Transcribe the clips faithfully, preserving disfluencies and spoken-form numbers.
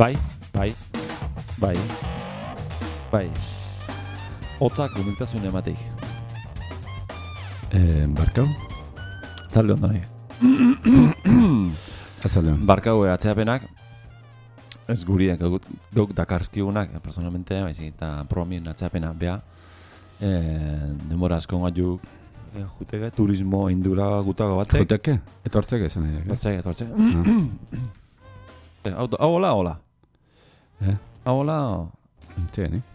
Bai, bai, bai, bai. Otzak humiltasun emateik. Eh, barkau? Zalde ondo nahi. Azalde hon. Barkau atzeapenak, ez guriak gauk, gauk dakarskigunak, personalmente, baizik eta promin atzeapena beha. Eh, demora asko gaiuk, eh, juteke, turismo indura gutago batek. Juteke? Etortzeke esan nahi. Etortzeke, etortzeke. Eh, Hau, hau hola, hola. Eh? Hau hola. Txen, eh?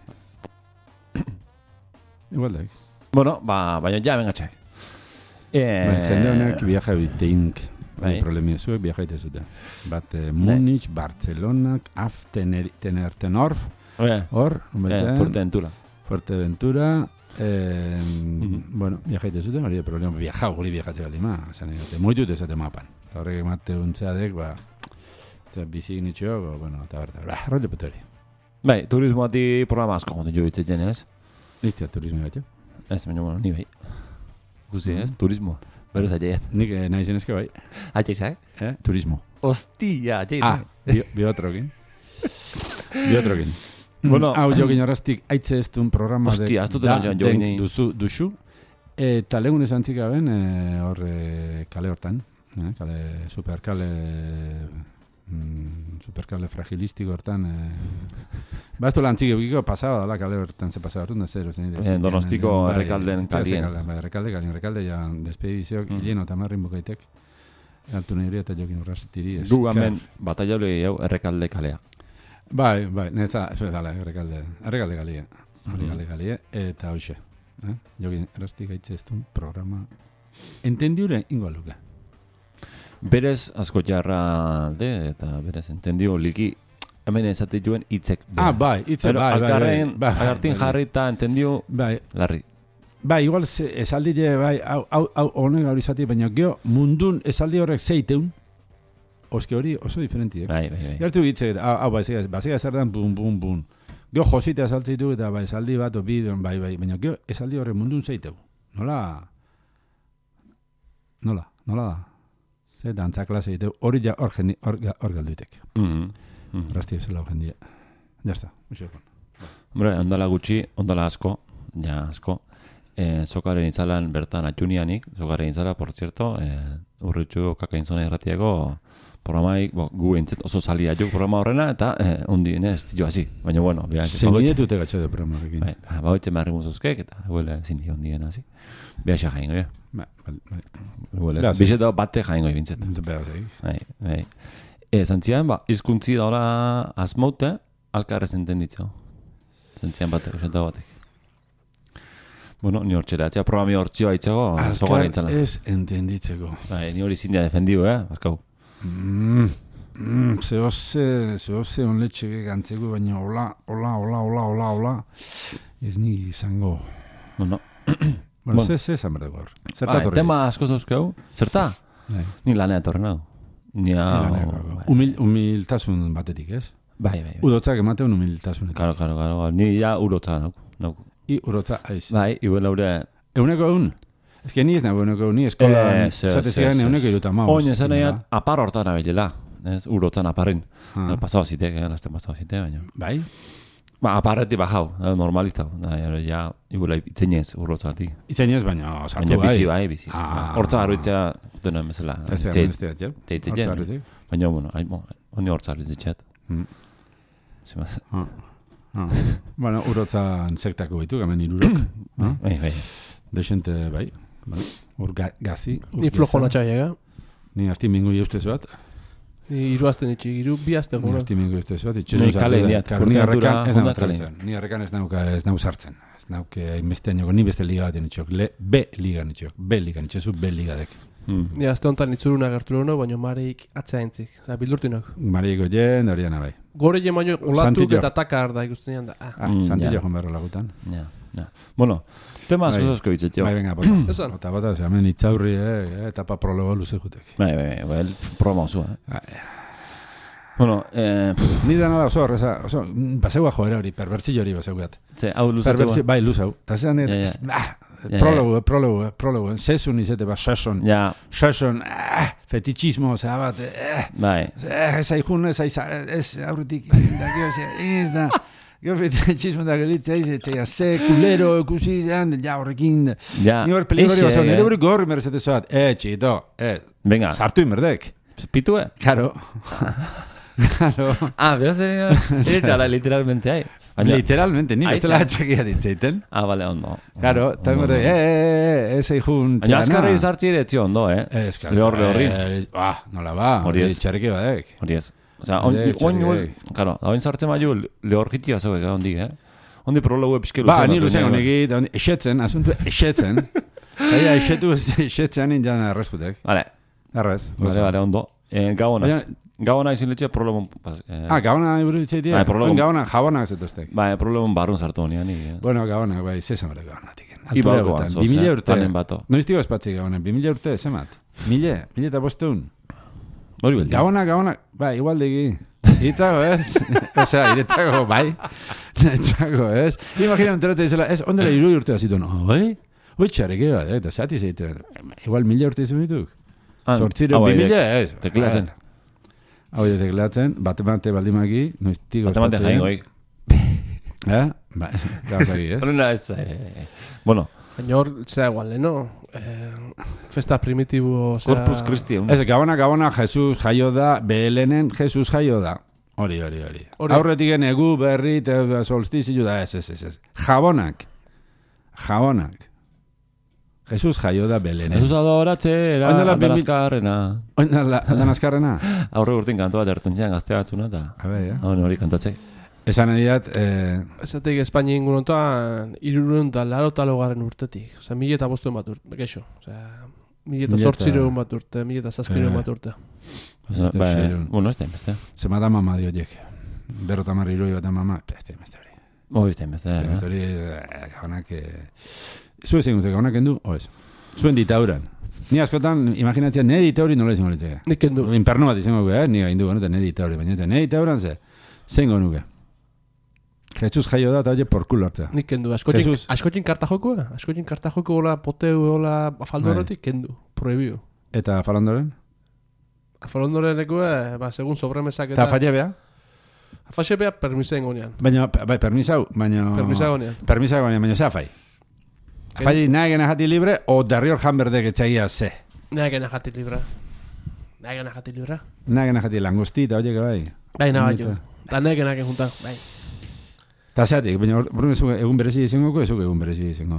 Igual da. Bueno, ba, baina ja, venga txai. Eh, Bai, jende honek viaja biteink. Bai. Bai, problemi zuek viaja itezute. Bat eh, Munich, Barcelona, Af, Tener, Tener, Tenorf, eh, hor, eh, beten, Fuerteventura. Fuerteventura, eh, Mhm. bueno, viaja itezute, hori de problema, viaja, guri viajatze bat ima, zan egote, moitut ezate mapan. Eta horrek emate untzeadek, ba, eta bizik nitxoak, bueno, eta berta, ba, rollo petori. Bai, turismoati programa asko gondi jo bitzetzen, ez? Listia turismo bat, jo? Ez, baina, bueno, ni bai. Guzi, ez? Mhm. Turismo. Berez aia ez. Nik eh, nahi zenezke bai, Aia izak? eh? Turismo. Ostia, aia Ah, bi, biotrokin. Biotrokin. Bueno. Hau jokin horraztik aitze ez duen programa Ostia, ez dut da, eman joan denk joginei. duzu, duzu. Eta legun esan txikaben, eh, hor eh, kale hortan, eh, kale, superkale, mm, superkale fragilistiko hortan, eh, Baztu lantzik eukiko pasaba dala kale hortan ze pasaba hortun da zero. Eh, Donostiko errekalden kalien. Bai, errekalde kalien, errekalde ja despediziok, Mm. hileno tamarrin bukaitek. Altu nire eta jokin urrastiri. Gu gamen bataiaule hau errekalde kalea. Bai, bai, netza, ez dala, errekalde, errekalde galie, errekalde galie, eta hoxe. Eh? Jokin errastik gaitze ez duen programa. Entendiure ingo luke. Berez asko jarra de, eta berez entendio liki, hemen ezate joen hitzek. Ah, bai, hitze, Pero bai, bai, alkarren, bai, bai, agartin bai, jarri eta entendio Bai, larri. bai, igual ze- esaldile, bai, hau, hau, hau, honek hori zati, baina geho, mundun esaldi horrek zeiteun, oske hori oso diferentiek. Bai, bai, bai. Gertu hitze, hau, hau, bai, bazega zer dan, bum, bum, bum. Geho josite azaltzeitu eta bai, esaldi bat, o bideon, bai, bai, baina geho, esaldi horrek mundun zeiteu. Nola, nola, nola da? Zer, dantza klase eiteu, hori ja, hor jendi, hor, ga- hor galduitek. Mhm, mhm. Rasti ezela hor jendia. Ya está, mucho. Hombre, ondala gutxi, ondala asko, ja asko. Eh, Zokaren itzalan bertan atxunianik, Zokaren itzala, por cierto, eh, urritxu kakainzona irratiako programaik, bo, gu entzet oso salia juk programa horrena, eta eh, undi, ez, jo hasi, baina bueno, beha, Zeinetute gatxo de programa horrekin. bai, bagoitxe marri muzuzkek, eta huele zindi ondien hasi. Beha xa jaingo, ja. Bai, bai, bai. Huele, Beha, zi. bizeta bate jaingo bintzet. Beha, bai. Bai, bai. E, zantzian, ba, izkuntzi daula asmaute, alkarrez entenditzeo. Zantzian batek, osenta batek. Bueno, ni hortxera, atzea programi hortzioa itzego, zogara Alkar intzala. ez entenditzeko. Bai, ni hori zindia defendiu, eh, barkau. Mm, mm, Zehose, zehose onletxeke gantzeko, baina hola, hola, hola, hola, hola, hola. Ez ni izango. No, no. Bueno, Bueno. ze, ze esan berdeko hor. Bai, Zertatu tema asko zauzkeu, zerta? Ni lanea etorren hau. Ni hau, bai. Humil, humiltasun batetik, ez? Bai, bai, bai. Udotzak emateun humiltasunetik. Karo, karo, karo, ni ja urotza nauk. nauk. I urotza, aiz. Bai, ibe laure, Euneko eun? Ez que ni ez nago euneko eun, ni eskolan, Ez, ez, zate ez, ziren ez. euneko iruta maus. oin esan nahiat, apar hortan abelela. Ez, urotzan aparrin. Ah. Pasau zitek, eh, lasten pasau zitek, baina. Bai? Ba, aparreti bajau, eh, normalita. Da, ja, ja, igula itzenez urrotzati. Itzen ez, baina sartu Baina bai. bizi bai, bizi. Ah. Hortza garruitzea, juten emezela. Ez da, te- ez da, ja? teitze Hortza jen. harritik. Baina, bueno, hai, mo, honi hortza garrutzitxeat. Mm. Zimaz. Ah. Ah. Bueno, urotzan sektako bitu, gamen irurok. Ah? Bai, bai. Dexente, bai. Bai. Ur ga, gazi. ur Ni flojo gaza. natxaiega. Ni asti mingo jauste zoat. Ni hiru aste nitxi, hiru bi aste Ni gora. asti mingo jauste zoat. Ni Itxezu kale indiat, Karo, ni Fuerteventura, errekan ez nago Honda kale. trabitzen. Ni errekan ez nauka, ez nago sartzen. Ez nauke hainbeste añoko, ni beste liga baten itxok. Le, B liga nitxok. B liga, nitxezu B ligadek. Mm. Ni aste honetan itzuruna gertu no, baina mareik atzea entzik. Oza, bildurtinak. Marieko jen, horiana bai. Gore je baino olatuk Santillo. eta takar da ikustenean da. Ah. Ah, Mm, Santillo ja. joan berro lagutan. Ja, ja. Bueno, tema Bai. asko zauzko bitzet, jo. Bai, venga, bota. Esan. Bota, bota, ze hemen itzaurri, eh, etapa prologo luze jutek. Bai, bai, bai, bai, programa oso, eh. Bai. Bueno, eh, Ni da nala oso horreza, oso, mm, baseua joera hori, perbertzio hori baseugat. ze, hau luzatzeko. Perbertzio, bai, luzau. Ta zean, Ja, ja. ez, bah, prologo, prologo, prologo. Sesun izete, ba, sesun. Ja, Sesun, eh, fetichismo, zera bat, eh, bai. eh, ez aijun, ez aiza, ez aurretik, da, ez da, gero fetichismo da gelitzea, ez, eta ze kulero, ekusi, ja, horrekin, Ja, ni hor peligori eixe, basau, eh. nire hori gorri merzete zoat, eh, txito, eh, Venga, sartu inberdek, pitue? claro, claro, Ah, beraz ere, ere txala literalmente hai. Baina- literalmente, ni Ai, bestela txan. atxakia ditzeiten, Ah, vale, ondo. claro, eta Ondo, ingore, ondo. eh, eh, eh, ez aijun, Baina azkarra izartzi ere etxio ondo, eh? Ez, claro, Lehor lehorri. eh, ah, nola ba, Hori hori ez. txarriki badek. Hori ez. Osea, on, Ere, oin, txarri oin, claro, oin sartzen baiu lehor jitia zeuek, eh, ondik, eh? Ondi prologu epizke Ba, luzean. ni luzean honegi, esetzen, asuntu esetzen. Gaia, esetu esetzean indian arrezkutek. Vale, Arrez. vale, vale, ondo. Eh, gabona. Baina, Gabona izin letxe prologun... Eh, ah, gabona iburu itzaitia. Bai, prologo. Gabona, jabonak zetuztek. Bai, prologun barrun sartu honian. Eh. Bueno, gabonak, bai, zesan bere gabonatik. Ibalkoan, Bi mila urte. Tanen bato. Noiztiko espatzik gabonak, bi mila urte, zemat? Mile, mile eta bosteun. Hori beldi. Gabonak, gabonak, bai, igualdegi. Itzago, ez? Osea, iretzago, bai. Iretzago, ez? Imagina, enteratzen izela, ez, ondela iru urte azituen, oi? Oi, txareke bat, eh, eta zati zeiten. Igual mila urte izun dituk. Ah, Sortziro, hau bi bai, mila, ez? Teklatzen. Hau de teklatzen, batemate baldimaki, noiztiko Batemate jaingoik. Eh? Ba, gauzaki, ez? Horrela ez... Eh, bueno, Baina hor, zera igual, no? Eh, festa primitibo, osea... Corpus Christi. un- Ez, gabona, gabona, Jesus jaio da, Behelenen Jesus jaio da. Hori, hori, hori. Hori. Aurretik egu berri, te solstizio da, ez, ez, ez, ez. Jabonak. Jabonak. Jesus jaio da Belenen. Jesus adoratze, era, Oindela bi mil- andanazkarrena. Oindala, andan azkarrena? Aurre urtin kantu bat erten zian gaztea batzuna, eta... A ver, ja. Hau hori kantatzei. Esan ediat, eh, Esateik Espainia ingurunetan, irurun da laro talogaren urtetik. Osea, mila eta bostuen bat urte, geixo. Osea, mila eta Mila eta- zortzireun bat urte, mila eta zazpireun Eh. bat urte. Osa, Eta ba, seiehun. bueno, ez da inbeste. zemata mama diotjek. Berrota marri iroi bat mama, ez da beste hori. Hori ez da inbeste. Ez da beste hori, eh, gabonak... eh, Zu ezin guzti, gabonak endu, o ez? Zuen ditauran. Ni askotan, imaginatzea, nire ditauri nola izango litzeke. Nik kendu. Inpernu bat izango guke, eh? Ni gaindu genuta nire ditauri, baina eta nire ditauran ze, zengo nuke. Jesus jaio da, eta oie porkulo hartzea. Nik kendu. Askotin, Jesus. askotin karta jokua? Askotin karta joko hola poteu, hola afaldo Bai. horretik, kendu. Prohibio. Eta falandoren? Afalondoreneko, ba, segun sobremesak eta... Eta falle beha? Afaxepea permisen gonean. Baina, bai, permisau, baina... Permisa gonean. Permisa gonean, baina zea fai. Fai nahi gena jati libre, o derrior janberdek etxagia ze. Nahi gena jati libra. Nahi gena jati libra. Nahi gena jati langostita, oie que bai. Bai, nahi bai jo. Eta- Da nahi gena juntan, bai. Eta zeatik, baina orduan ez egun berezi izango, ez egun berezi izango.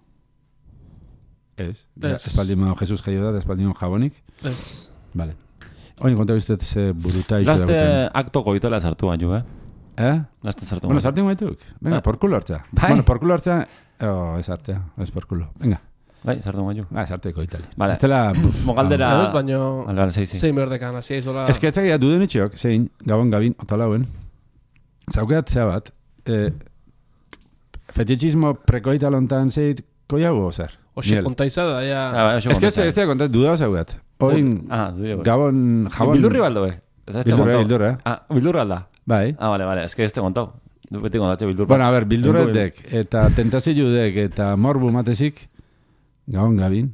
Ez. Ez. Espaldimo Jesus jaio da, espaldimo jabonik. Ez. Vale. Oin, konta usted ze buruta iso Gazte dagoten. akto goitela sartu baino, eh? Eh? Gazte sartu Bueno, baino. sartu gaituk. Venga, Ah. por culo hartzea. Bai. Bueno, por culo hartzea... Oh, ez hartzea, ez por culo. Venga, Bai, sartu baino. ba, ez harteko itali. Vale. Ez dela... Mo galdera... Ez, baino... Vale, vale, zei, zei. Zein berdekan, hasi aizola... Ez que etzakia duden itxeok, zein, gabon gabin, otalauen. Zaukeat zea bat, eh, fetichismo prekoita lontan zeit, koiago, zer? Oxe, Miel. kontaiza da, ja... Ah, bai, oso Ez que ez kontatzen. ez da kontat, duda zaukeat. Oin, Ah, du digo. gabon, jabon... Bildurri baldo, eh? Ez da, ez te Bildurra, kontau. bildurra, eh? Ah, bildurra alda. Bai. Ah, vale, vale, ez que ez te kontau. Du beti kontatxe bildurra. Bueno, a ver, bildurretek, eta tentaziludek, eta morbu matezik, gabon gabin,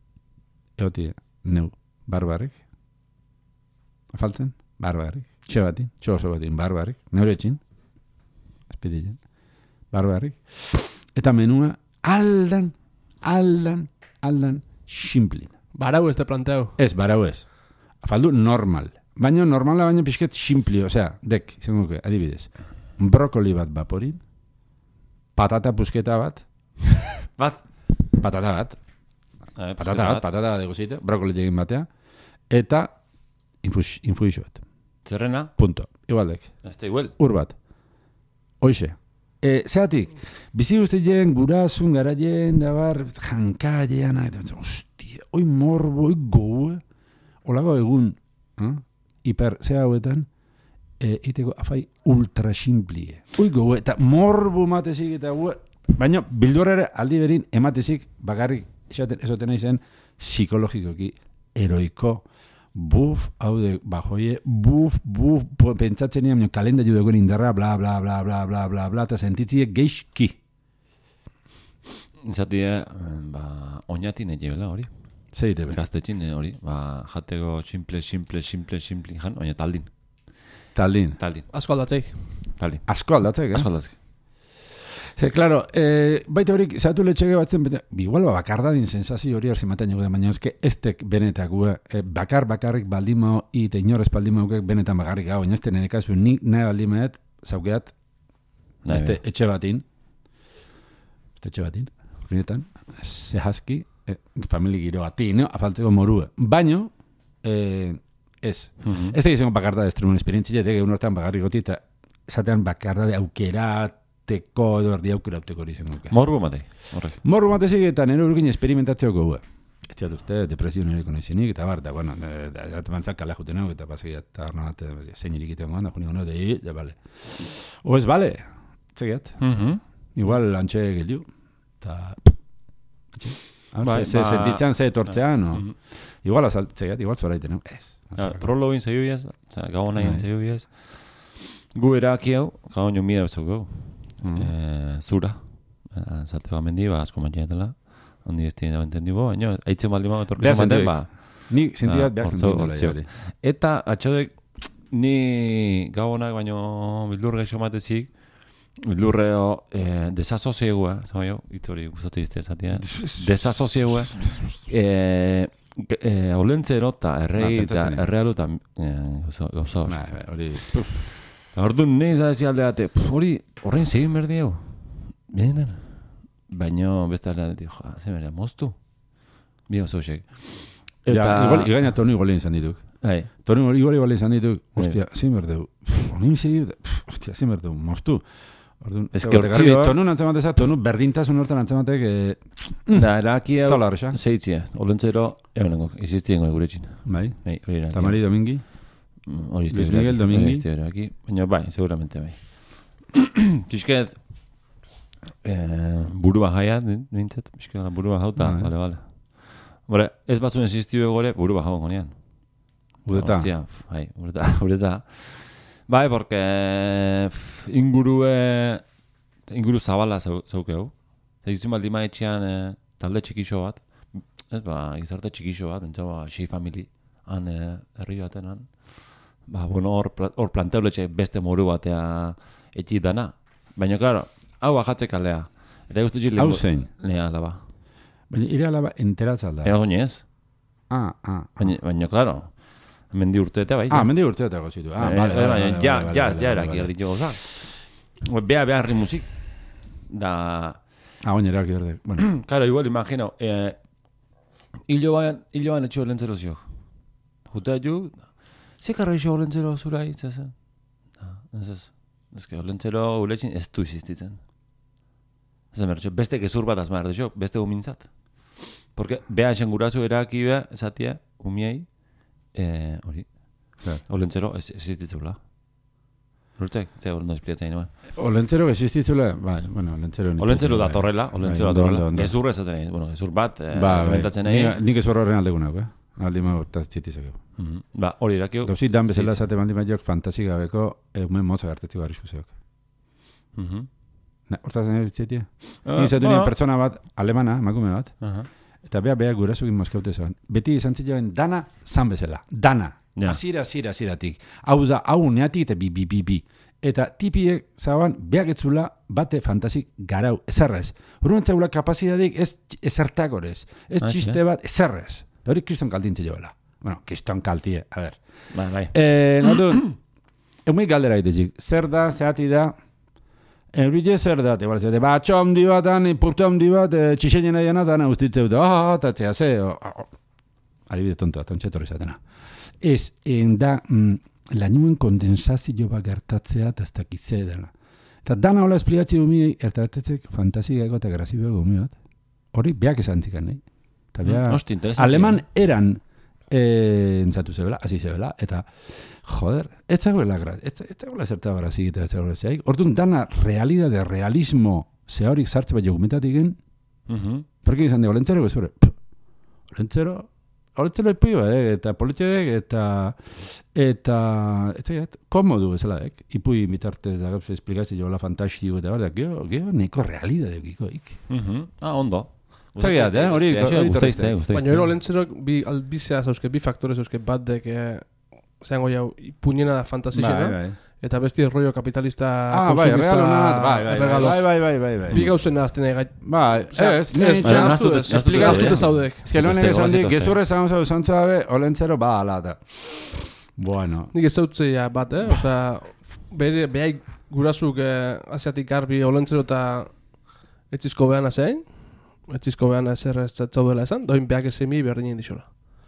eoti, neu, barbarik. Afaltzen? Barbarik. Txe batin, txe oso batin, barbarik. Neure etxin, espidillen, barbarik. Eta menua, aldan, aldan, aldan, simplin. Barau ez te planteau. Ez, barau ez. Afaldu normal. Baina normala baina pixket simpli, osea, dek, izango nuke, adibidez. Brokoli bat baporin, patata pusketa bat, Bat? patata bat, Eh, patata bat, patata bat egozite, brokoli egin batea, eta infus, infuixo bat. Zerrena? Punto. Igualdek. Ez da igual. Ur bat. Hoixe. E, zeatik, bizi guztien gurasun garaien, da bar, jankailean, eta hostia, oi morbo, oi goue, olago egun, eh? hiper, zea hauetan, e, iteko afai ultra simplie. Oi goue, eta morbo matezik, eta gue, baina bildurrere aldi berin ematezik, bakarrik, esaten, esoten izen, psikologikoki, eroiko, buf, hau de, bajoie, buf, buf, po- pentsatzen nian, kalenda judegoen indarra, bla, bla, bla, bla, bla, bla, bla, eta sentitzie geixki. Izatie, ba, oinatin egibela hori. Zeite be. Gaztetxin hori, ba, jateko simple, simple, simple, simple, jan, oina taldin. Taldin. Taldin. Asko aldatzeik. Taldin. Asko aldatzek, eh? Asko aldatzek. Ze, claro, eh, baita horik, zatu letxege batzen, igual ba, bakardadin sensazio hori arzi maten jogu da, baina ezke estek benetak gu, eh, bakar bakarrik baldimao, ite inorez baldimao benetan bakarrik hau, baina este nire kasu, nik nahi baldimaet, zaukeat, este etxe batin, este etxe batin, horinetan, zehazki, eh, famili giro bati, no? Afaltzeko morue. Baino, eh, ez. Mhm. Ez da gizango bakarda de estremon esperientzia, de egun hortan bakarrik goti, eta zatean bakarda de aukerateko, edo erdi aukerauteko hori zen nuke. Morbo matei, horrek. Morro matezik eta nero urgin esperimentatzeoko gu. Ez diat uste, depresio nireko nahizenik, eta bar, eta, bueno, eta bantzak kala juten hau, eta pasegia, eta arna bat, zein irikiten goan, da juniko no, de, de, bale. O ez, bale, txegiat. Mhm. Igual antxe gildu, eta... Bai, Se ba- sentitzen, ze etortzean, o... Mhm. Igual azaltzegat, igual zoraiten, no? Ez. Ja, Prolo egin zaio biaz, gau nahi Bai. egin zaio biaz. Gu eraki hau, gau nio mila bezau gau. Mhm. Eh, zura. Eh, Zate ba mendi, ba, asko matxinetela. Ondi ez tiene da entendibo, baina, aitzen baldi mago etorkizan Behar baten, sentidik. ba. Ni sentidat Ah, behar hortzo- sentidola hortzo. hori. Eta, atxodek, ni gau honak, baino, bildur gaixo matezik, bildurreo, eh, desasosiegua, zama jo, itori gustatu izte esatia. Desasosiegua, eh, eh, olentzero eta errei Ah, eta pentsatzen. errealu eta eh, gauza gauza oso. Bai, bai, hori... Orduan, nahi zadezi alde bate, hori, horrein segin berdi hau. Benetan. Baina, beste alde bate, joa, ze berea, moztu. Bi oso xek. Ja, igual, igaina tonu igual izan dituk. Bai, Tonu igual igual izan dituk, Bai. ostia, zin berdeu. Honin segi, ostia, zin berdeu, moztu. Orduan, Ez ez que hortzioa- tonu antzemateza, tonu berdintasun hortan antzematek, eh, da, eraki hau, tola horreza. zeitzia, olentzero, egonengo, existiengo guretxin. Bai, Bai, hori eraki. Tamari Domingi. Mm, Hori Luis Miguel Domingi. Hori eraki, baina bai, seguramente bai. Txisket, eh, burua jaia, nintzet, txisket, burua jauta, Bai. bale, bale. Bore, ez batzuen existio egore, burua jau gonean. Udeta. Hostia, pf, bai, ureta, ureta. Bai, porque pf, ingurue, inguru zabala zau, zaukeu. Zaitzen baldi maetxean eh, talde txikixo bat. Ez ba, gizarte txikixo bat, bentsa ba, xei famili, han eh, herri baten han. Ba, bueno, hor, pla- hor planteuletxe beste moru batea etxik dana. Baina, claro, hau bajatzek alea. Eta guztu txik Hau zein? Lea, alaba. Baina ire alaba enteratza da. Ega goinez. Ah, ah. Baina, baina, claro, mendi urte eta bai. Ah, mendi urteetako zitu. Ah, Eh, vale, eh, vale, baina, vale, ja, vale, ja, vale, ja, vale, eraki vale. erdi goza. Bea, bea, herri musik. Da, Ah, oin eraki berde. Bueno, claro, igual, imagino, eh, hilo bain, hilo bain etxio lentzero ziok. Jutea ju, ze karra iso lentzero zura hitz ezen? Ez ez, ez que lentzero uletxin ez du existitzen. Ez emertxo, beste gezur bat azmar dexo, beste umintzat. Porque bea esan gurazu eraki bea, esatia, umiei, eh, hori, Claro. olentzero ez existitzula. Lurtzek, ze ondo espliatzen nuen. olentzero que existitzula, bai, bueno, olentzero... ni Olentzero puta, da bai. torrela, olentzero Bai, da ondo, torrela. ondo, ondo. Gezur esaten nahi, bueno, gezur bat, eh, Ba, bai. komentatzen nahi. Ni- Nik ez horren aldegunak, eh? Aldi mago, eta txitizak. Mhm. Ba, hori erakio. Gauzi dan bezala Zitza. esate bandi maiok fantasi gabeko eumen motza gartetzi barrizko zeok. Mhm. Hortaz nahi bitzetia? Ah, Ni izatu ba. nien pertsona bat, alemana, emakume bat, Aha. eta bea bea gurasukin moskeute zeban. Beti izan zilean dana zan bezala. Dana. Ja. Azira, azira, aziratik. Hau da, hau neatik eta bi, bi, bi, bi. Eta tipiek zaban, beak etzula bate fantasik garau, ezerrez. Horren zaula kapazidadik ez ezertakorez. Ez Ah, txiste sí. bat, ezerrez. Eta hori kriston kaltintze joela. Bueno, kriston kaltie, a ver. Ba, bai. Eh, notun, eumei galdera egitezik. Zer da, zehati da, Eurile zer da, igual zehate, ba, atxo handi bat, purtu handi bat, e, txixenien aiana, dana ustitzeu da, ah, eta zea ze, o, o, adibide tontoa, tontxe torri zatena. Ez, en da, mm, lainuen kondensazio bat gertatzea, eta ez dakitze dela. Eta dana hola esplikatzi gumiei, ertatetzek fantasikaeko eta grasibiako gumi bat. Hori, beak esan zikan, nahi? Eta bea, Hosti, interesante. aleman eran eh, entzatu zebela, hasi zebela, eta joder, ez zagoela gra, ez, ez zagoela zerta grazik eta ez zagoela zehaik. Orduan, dana realidade, realismo, zehorik sartze bat jokumentatik gen, Mhm. porque izan de olentzero gezure, olentzero, Olentzero ipui badek, eta politiodek, eta eta, ez zaiat, komodu bezalaek, ipui bitartez da gauza esplikazio jola fantastiko eta bardak, gero, gero, neko realidade egikoik. Mhm. Ah, ondo. Zagiat, eh? Hori guztaizte, baina gero Olentzerok bi albizea zauzke, bi faktore zauzke bat dek, eh, zeango jau, puñena da fantasixena. Bai, bai. Eta besti rollo kapitalista ah, bai, regalo nat, bai, bai, bai, bai, bai, bai, bai. Bi gauzen nahazten egait. Bai, ez, ez, nahaztu dez, esplikaztu dez zaudek. Ez que loen egizan dik, gezurre zaun zau zantza dabe, Olentzero ba alata. Bueno. Nik ez zautzea bat, eh? Osa, bere, behai gurazuk eh, asiatik garbi Olentzero eta etxizko behana zein, etxizko behana ezer ez zaudela esan, doin behak ezemi berdinen dixola.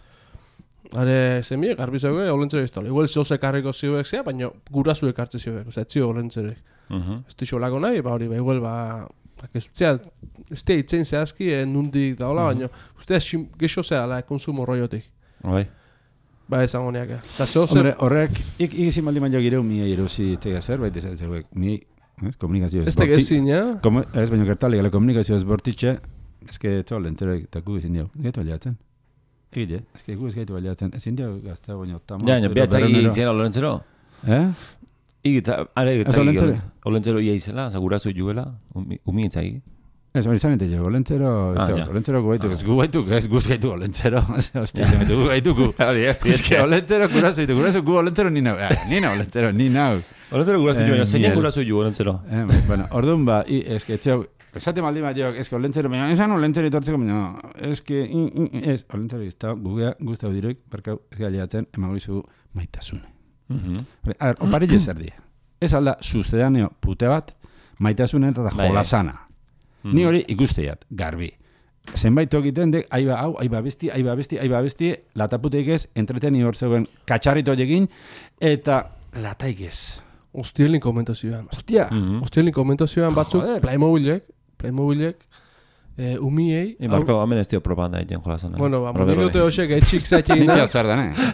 Are semi garbi zeuge Olentzero iztol. Igual zoze karriko zioek zea, baina gurazuek hartze zioek. Osa, etzio Olentzerek. Mhm. Ez dixolako nahi, ba hori, ba igual, ba... Zea, ez tia itzen zehazki, eh, nundik da hola, baina... Ustea gexo zea, la, konsumo roiotik. Bai. Ba, ez angoniak, eh. Eta zoze... Hombre, horrek, ik izin maldi maio gireu mi erosi tega zer, baita ez zeuek, mi... Ez, komunikazio ez bortitxe. Ez tegezin, ja? Ez, baina gertali, gala komunikazio ez bortitxe, ez que to Olentzerek taku izin diau, gaitu aliatzen. Egite, ez que gu ez gaitu baliatzen, ezin diau gaztea baino tamo. Ja, no, bihatzak iziela Olentzero? Eh? Igitza, are Ez egitzak Olentzero? Olentzero ia izela, zagurazu juela, umi itzai. Ez, hori zan ite jo, Olentzero, Ah, ja. Olentzero gu gaitu, ez gu gaitu, ez guz gaitu Olentzero, hostia, zemetu gu gaitu gu. Ez que Olentzero gurazu ditu, gurazu gu Olentzero ni nau, ni nau Olentzero, ni nau. Olentzero gurazu Eh, ju, baina zeinan miel. gurazu ju Olentzero. Eh, bueno, orduan ba, i, ez que etxeu, esate maldi bat joak, ez que Olentzero, baina esan Olentzero itortzeko, baina, ez que, ez, Olentzero izta, gugea, guztau direk, berkau, ez galiatzen, emago izu maitasune. Mhm. A ver, oparile zer die. Ez alda, suzedaneo pute bat, maitasune eta Bai, jolasana. Ni hori ikusteiat, garbi. Zenbait egiten dek, aiba hau, aiba besti, aiba besti, aiba besti, lataputeik ez, entreteni hor zegoen katxarrito egin, eta lataik ez. Ostielin komentazioan. Hostia, Mhm. Ostielin komentazioan batzuk, Joder. Playmobilek, Playmobilek, eh, umiei... I Marko, hamen ez dio propaganda egiten jolazan. Bueno, ba, minuto hoxek etxik zaitxe nintzea gina, zer dan, eh?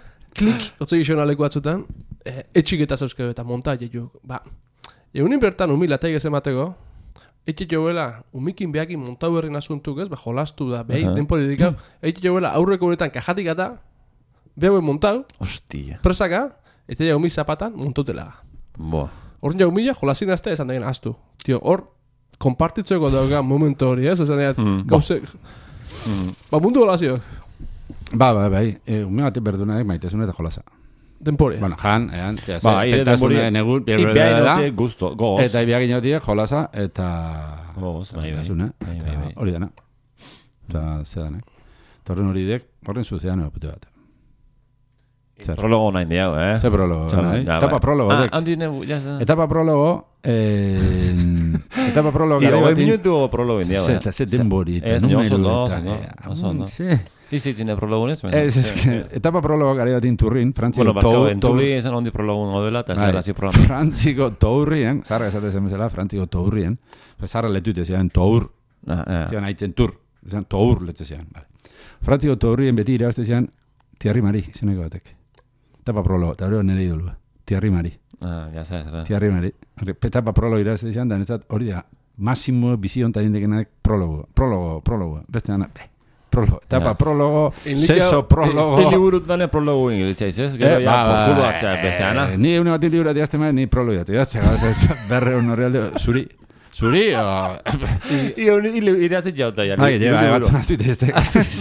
klik, otze gizona leku batzutan, eh, etxik eta zauzke eta montaje ju. Ba, egunin bertan umi lataik ez emateko, etxe joela, umikin behakin montau berrin asuntuk ez, ba, jolastu da, behi, Aha. denpori dikau, etxe joela aurreko honetan kajatik eta, behauen montau, Hostia. presaka, eta ja umi zapatan montotelaga. Boa. Horren ja umila, jolazin azte esan dagen astu. Tio, hor, konpartitzeko dauga momentu hori, ez? Esan dagen, Mm. gauze... Mm. Ba, mundu holazio, Ba, ba, bai, e, ume batek berdunak maitasune eta jolasa. denporia. Bueno, jan, ean, tea, Ba, aire denbori- negur, I behain dute gusto, goz. eta ibiak inotie jolasa, eta... Goz, bai, bai. maitasune, Bai, eta bai, bai. hori dana. Eta, zedanek. Eta horren hori dek, horren suzedaneo pute bat. Zer. Prologo nahi diau, eh? Ze prologo, Txalo, nahi? ja, Etapa bai. prologo, Ah, dek. handi nebu, ja, ja. Etapa prologo, eh, etapa prologo I gari hogei batin... minutu prologo indiau, Ze, eh? eta ze denbori, eta Ez, baina oso numeru, ondo, eta... oso ondo, eh, oso ondo. ze. Izitzine prologo ez? Ez, ez, que, etapa prologo gari batin turrin, frantziko Bueno, barkau, tou- entzuli esan ondi prologo godela, eta Bai. zer hazi programa. Frantziko tourrien, zarra esate zen bezala, frantziko tourrien, pues zarra letute zian tour, Ah, ah. zian haitzen tur, zian tour letze zian, vale. Frantziko tourrien beti irabazte zian Thierry Mari, izeneko batek. Etapa prologo, eta hori nire idolua, Thierry Mari, Ah, ja, zer, zer. Thierry Mari. Hori, etapa prologo irabazte zian, da netzat hori da, Massimo bizion eta dindekenak prologo, prologo, prologo, beste dana, eh, prologo, etapa Ja. prologo, Enlika- seso prologo. Hili burut dane prologo ingilitza izez, gero Eh, ja, ba, ba, porkulo ba, hartza eh, beste ana. Ni une bat libra diazte ma, ni prologo diazte, diazte, berre un horrealde, zuri, zuri, o... I iratzit jauta, ja. Bai, lleva, batzen aztuite este.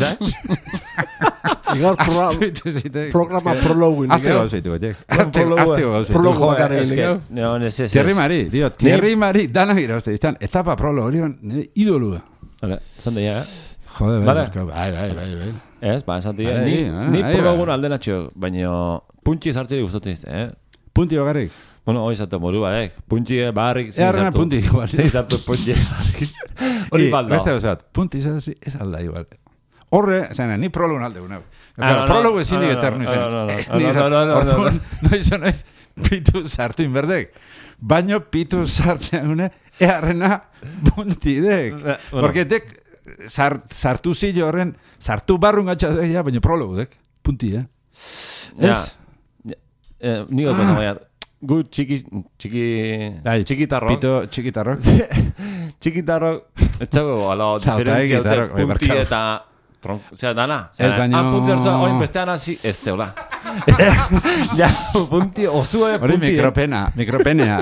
Igar programa, Aztuite zite. programa prologuin. Azte gauzeitu, gotek. Azte gauzeitu. Prologo Joder, bakarrik, es que, nik, no, ez ez. Thierry Mari, tío, Thierry Mari, danak irabazte, izan, etapa prologo, hori nire idolua. Vale, esan deia, eh? Jode, bai, Vale. barkau, bai, bai, bai, bai. Ez, ba, esan deia, Bai, ni, bai, ni bai, prologun bai. alde natxo, baina puntxi sartzeri gustatzen izte, eh? Punti bakarrik. Bueno, hoi zato morua, eh? Puntxi barrik, Ea, arrena punti igual. Zein sartu puntxi barrik. Hori I, balda. Beste gauzat, punti izan ez alda igual. Horre, zena, ni prologun alde una. Ah, no, no, Prologu ezin no, no, eternu no, izan. no, no, no, Ni no, izan, no, no, no, orduan, no. noiz noiz, pitu sartu inberdek. Baino pitu sartzen une, earrena puntidek. Bueno. Porque dek, sart, sartu zilo horren, sartu barrun gatxadeia, baina prologu dek. Punti, eh? Ja. Ez? Eh, ni gota ah. baina, gu txiki, txiki, Bai, txikitarro, Pito txikitarrok. txikitarro, etxago, ala, Eta diferentzia gitarrok, dute bai, punti barkatu. eta Osea, dana. Ez baino... Han punti hartza, oin bestean hasi, ez teola. Ja, punti, osue punti. Hori mikropena, mikropenea.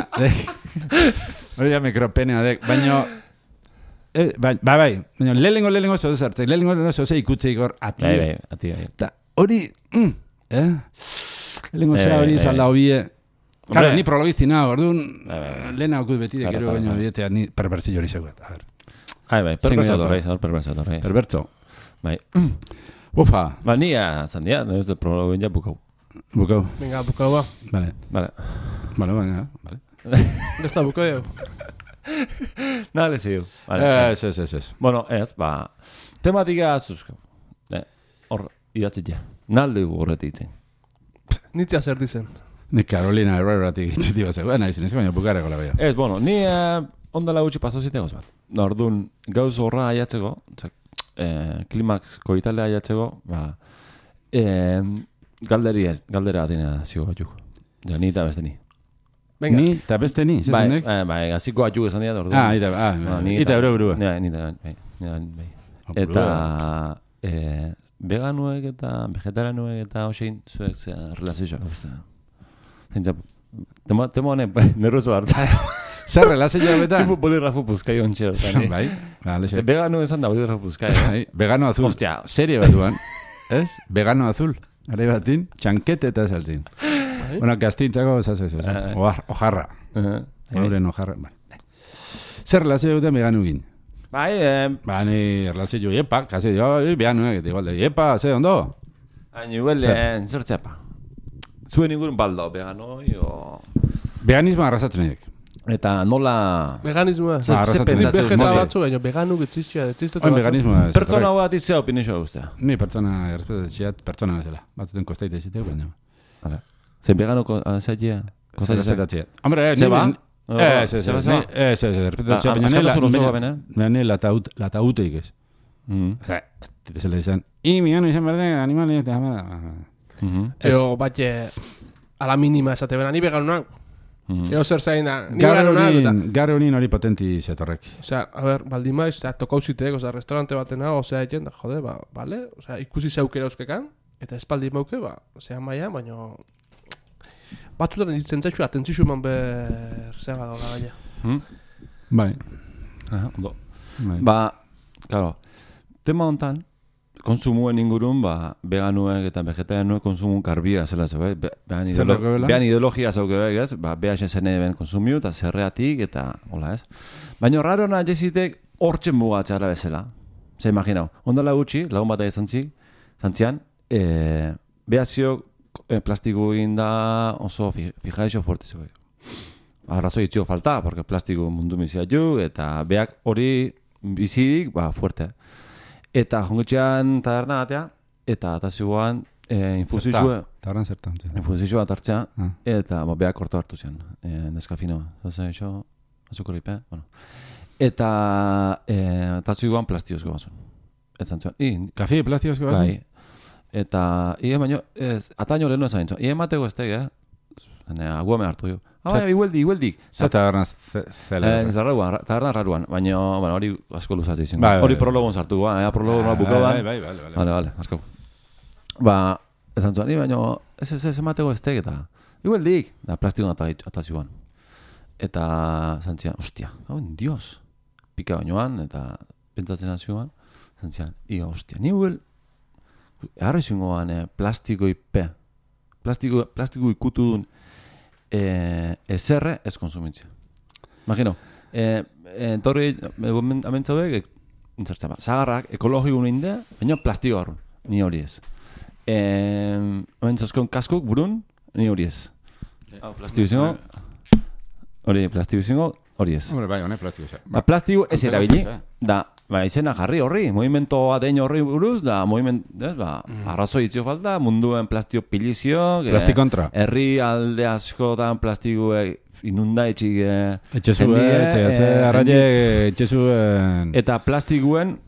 Hori ja mikropenea dek, baino... Eh, bai, bai, bai, baina lehengo lehengo zoze zartzen, lehengo lehengo zoze ikutzeik hor ati. Bai, bai, ati, bai. Ta hori, mm, eh? Lehengo zera hori zalda hobie. Claro, ni prologisti nago, orduan, lehena okut beti de gero baino bietea ni perbertzi hori zeugat, a ver. Ai, bai, perbertzo torreiz, hor perbertzo torreiz. Perbertzo. Bai. Ufa. Ba, ni zandia, no ez de prologoen ja bukau. Bukau. Venga, bukau ba. Vale. Vale. Vale, venga, vale. Desta bukau jau. Nada, sí. Vale. Ez, ez, ez, ez. Bueno, ez, ba, tematika atzuzko. Hor, idatzi ja. Nalde horretik itzen. Nitzia zer dizen. Ni Carolina Herreratik itzuti bat zegoen, nahi zinezko, baina bukareko la beha. Ez, bueno, ni eh, ondala gutxi paso zitegoz bat. Orduan, gauz horra aiatzeko, eh, klimaxko itale aiatzeko, ba, eh, galderi ez, galdera atina zigo batzuk. Ja, ni eta beste ni. Venga. Ni, eta beste ni, Bai, zezendek? bai, bai, gaziko batzuk esan dira, orduan. Ah, ita, ah, ita euro burua. Ja, ni eta, bai, bai. Eta, eh, veganuek eta vegetarianuek eta hoxein zuek zea relazioak uste. Zentza, tema, tema honen, nerrozo hartza. Zer relazioa betan? Tipo bolígrafo puzkai ontxe hortan. Bai, vale, Este vegano esan da bolígrafo puzkai, eh? Bai, vegano azul. Hostia. Serie batuan, ez? Vegano azul. Gare batin, txankete eta saltzin. Bueno, gaztintzako, zazo, zazo. Ojarra. Horen ojarra. Zer relazioa betan vegano gin? Bai, eh... Ba, ni relazio, epa, kasi, jo, vegano, que te igual, epa, ze, ondo? Hain igual, zer txapa. Zuen ingurun baldo, vegano, jo... Veganismo arrasatzen edek. Eta nola... Veganismoa. Ah, arrasatzen Ni edek. vegeta batzu, baina veganu gitzizia, gitziztetu Oin batzu. veganismoa. Pertsona bat izea opinixo guztia. Ni pertsona, errespetatzen pertsona bezala. Batzuten kostaite zitek, baina... Hala. Zer vegano zaitea? Kostaite Hombre, Se va? Ez, ez, ez, ez, ez, errespetatzen, baina nela... Nela latauteik ez. Osa, ez le dizan, i vegano izan berde, animali, eta... Eo, batxe, a la mínima esate bera, ni vegano nago. Eo zer zain da, ni vegano nago. Gare honin hori potenti zetorrek. Osea, a ver, baldin maiz, tokau zitek, osea, restaurante batena, osea, egen, da, jode, ba, vale, osea, ikusi zeukera euskekan, eta espaldi mauke, ba, osea, maia, baina... Batzutan ditzen zaitxu, atentzixu eman ber... Zega dola gaia. Bai. Ondo. Ba, claro, tema hontan, konsumuen ingurun, ba, veganuek eta vegetarianuek konsumun karbia zela zeu, eh? Behan, ideolo behan ideologia zauke beha, ez? Ba, B H S N ben konsumiu, eta zerreatik, eta hola, ez? Baina rarona jezitek hortzen mugatzara bezala. Zer imaginau, ondala gutxi, lagun bat izan zi, zantzian, e, behazio e, plastiko da oso fijaixo fuerte zeu. Arrazoi itxio falta, porque plastiko mundu mizia ju, eta beak hori bizidik, ba, fuerte. Eta jongitxean taberna batea, eta atazioan e, infusizue... Tabernan zertan. Infusizue bat hartzea, ah. Eta ba, beak korto hartu zian. E, Neskafino, zazen iso, azukoripe, bueno. Eta e, atazioan plastiozko bazun. Eta zantzuan, i... Kafi plastiozko bazun? Bai. Eta, ie baino, ez, ataino lehenu ezan dintzen. Ie emateko ez tege, eh? Agua me hartu jo. Ah, igueldi, igueldi. Zer taberna zela? Eh, zarraruan, taberna raruan, baina, bueno, hori asko luzatze izan. Hori prologon sartu, ba, eh, prologon bat bukaban. Bai, bai, bai, bai. Vale, vale, asko. Ba, ez antzuan, baina, ez ez ez emateko ez tege, eta, igueldik, da, plastikon atazioan. Eta, zantzian, ostia, hau, dios, pika bainoan, eta pentsatzen azioan, zantzian, ia, ostia, ni huel, Arra izangoan eh, plastiko ipe, plastiko, plastiko ikutu duen eh, ezerre ez konsumitzea. Imagino, eh, eh, torri amentzaudek, entzartzen ba, zagarrak ekologiko ninde, baina plastiko garrun, ni hori ez. Eh, amentzauzkon kaskuk burun, ni hori ez. Hau, plastiko izango, hori plastiko izango, hori ez. Hombre, bai, hone plastiko izango. Ba, plastiko ez erabili, da, ba, izena jarri horri, movimento adein horri buruz, da, moviment, ez, ba, mm. arrazoi itzio falta, munduen plastiko pilizio, plastik kontra. Herri alde asko da plastiko inunda etxik etxezue, etxe, arraie, etxezuen... Eta plastikuen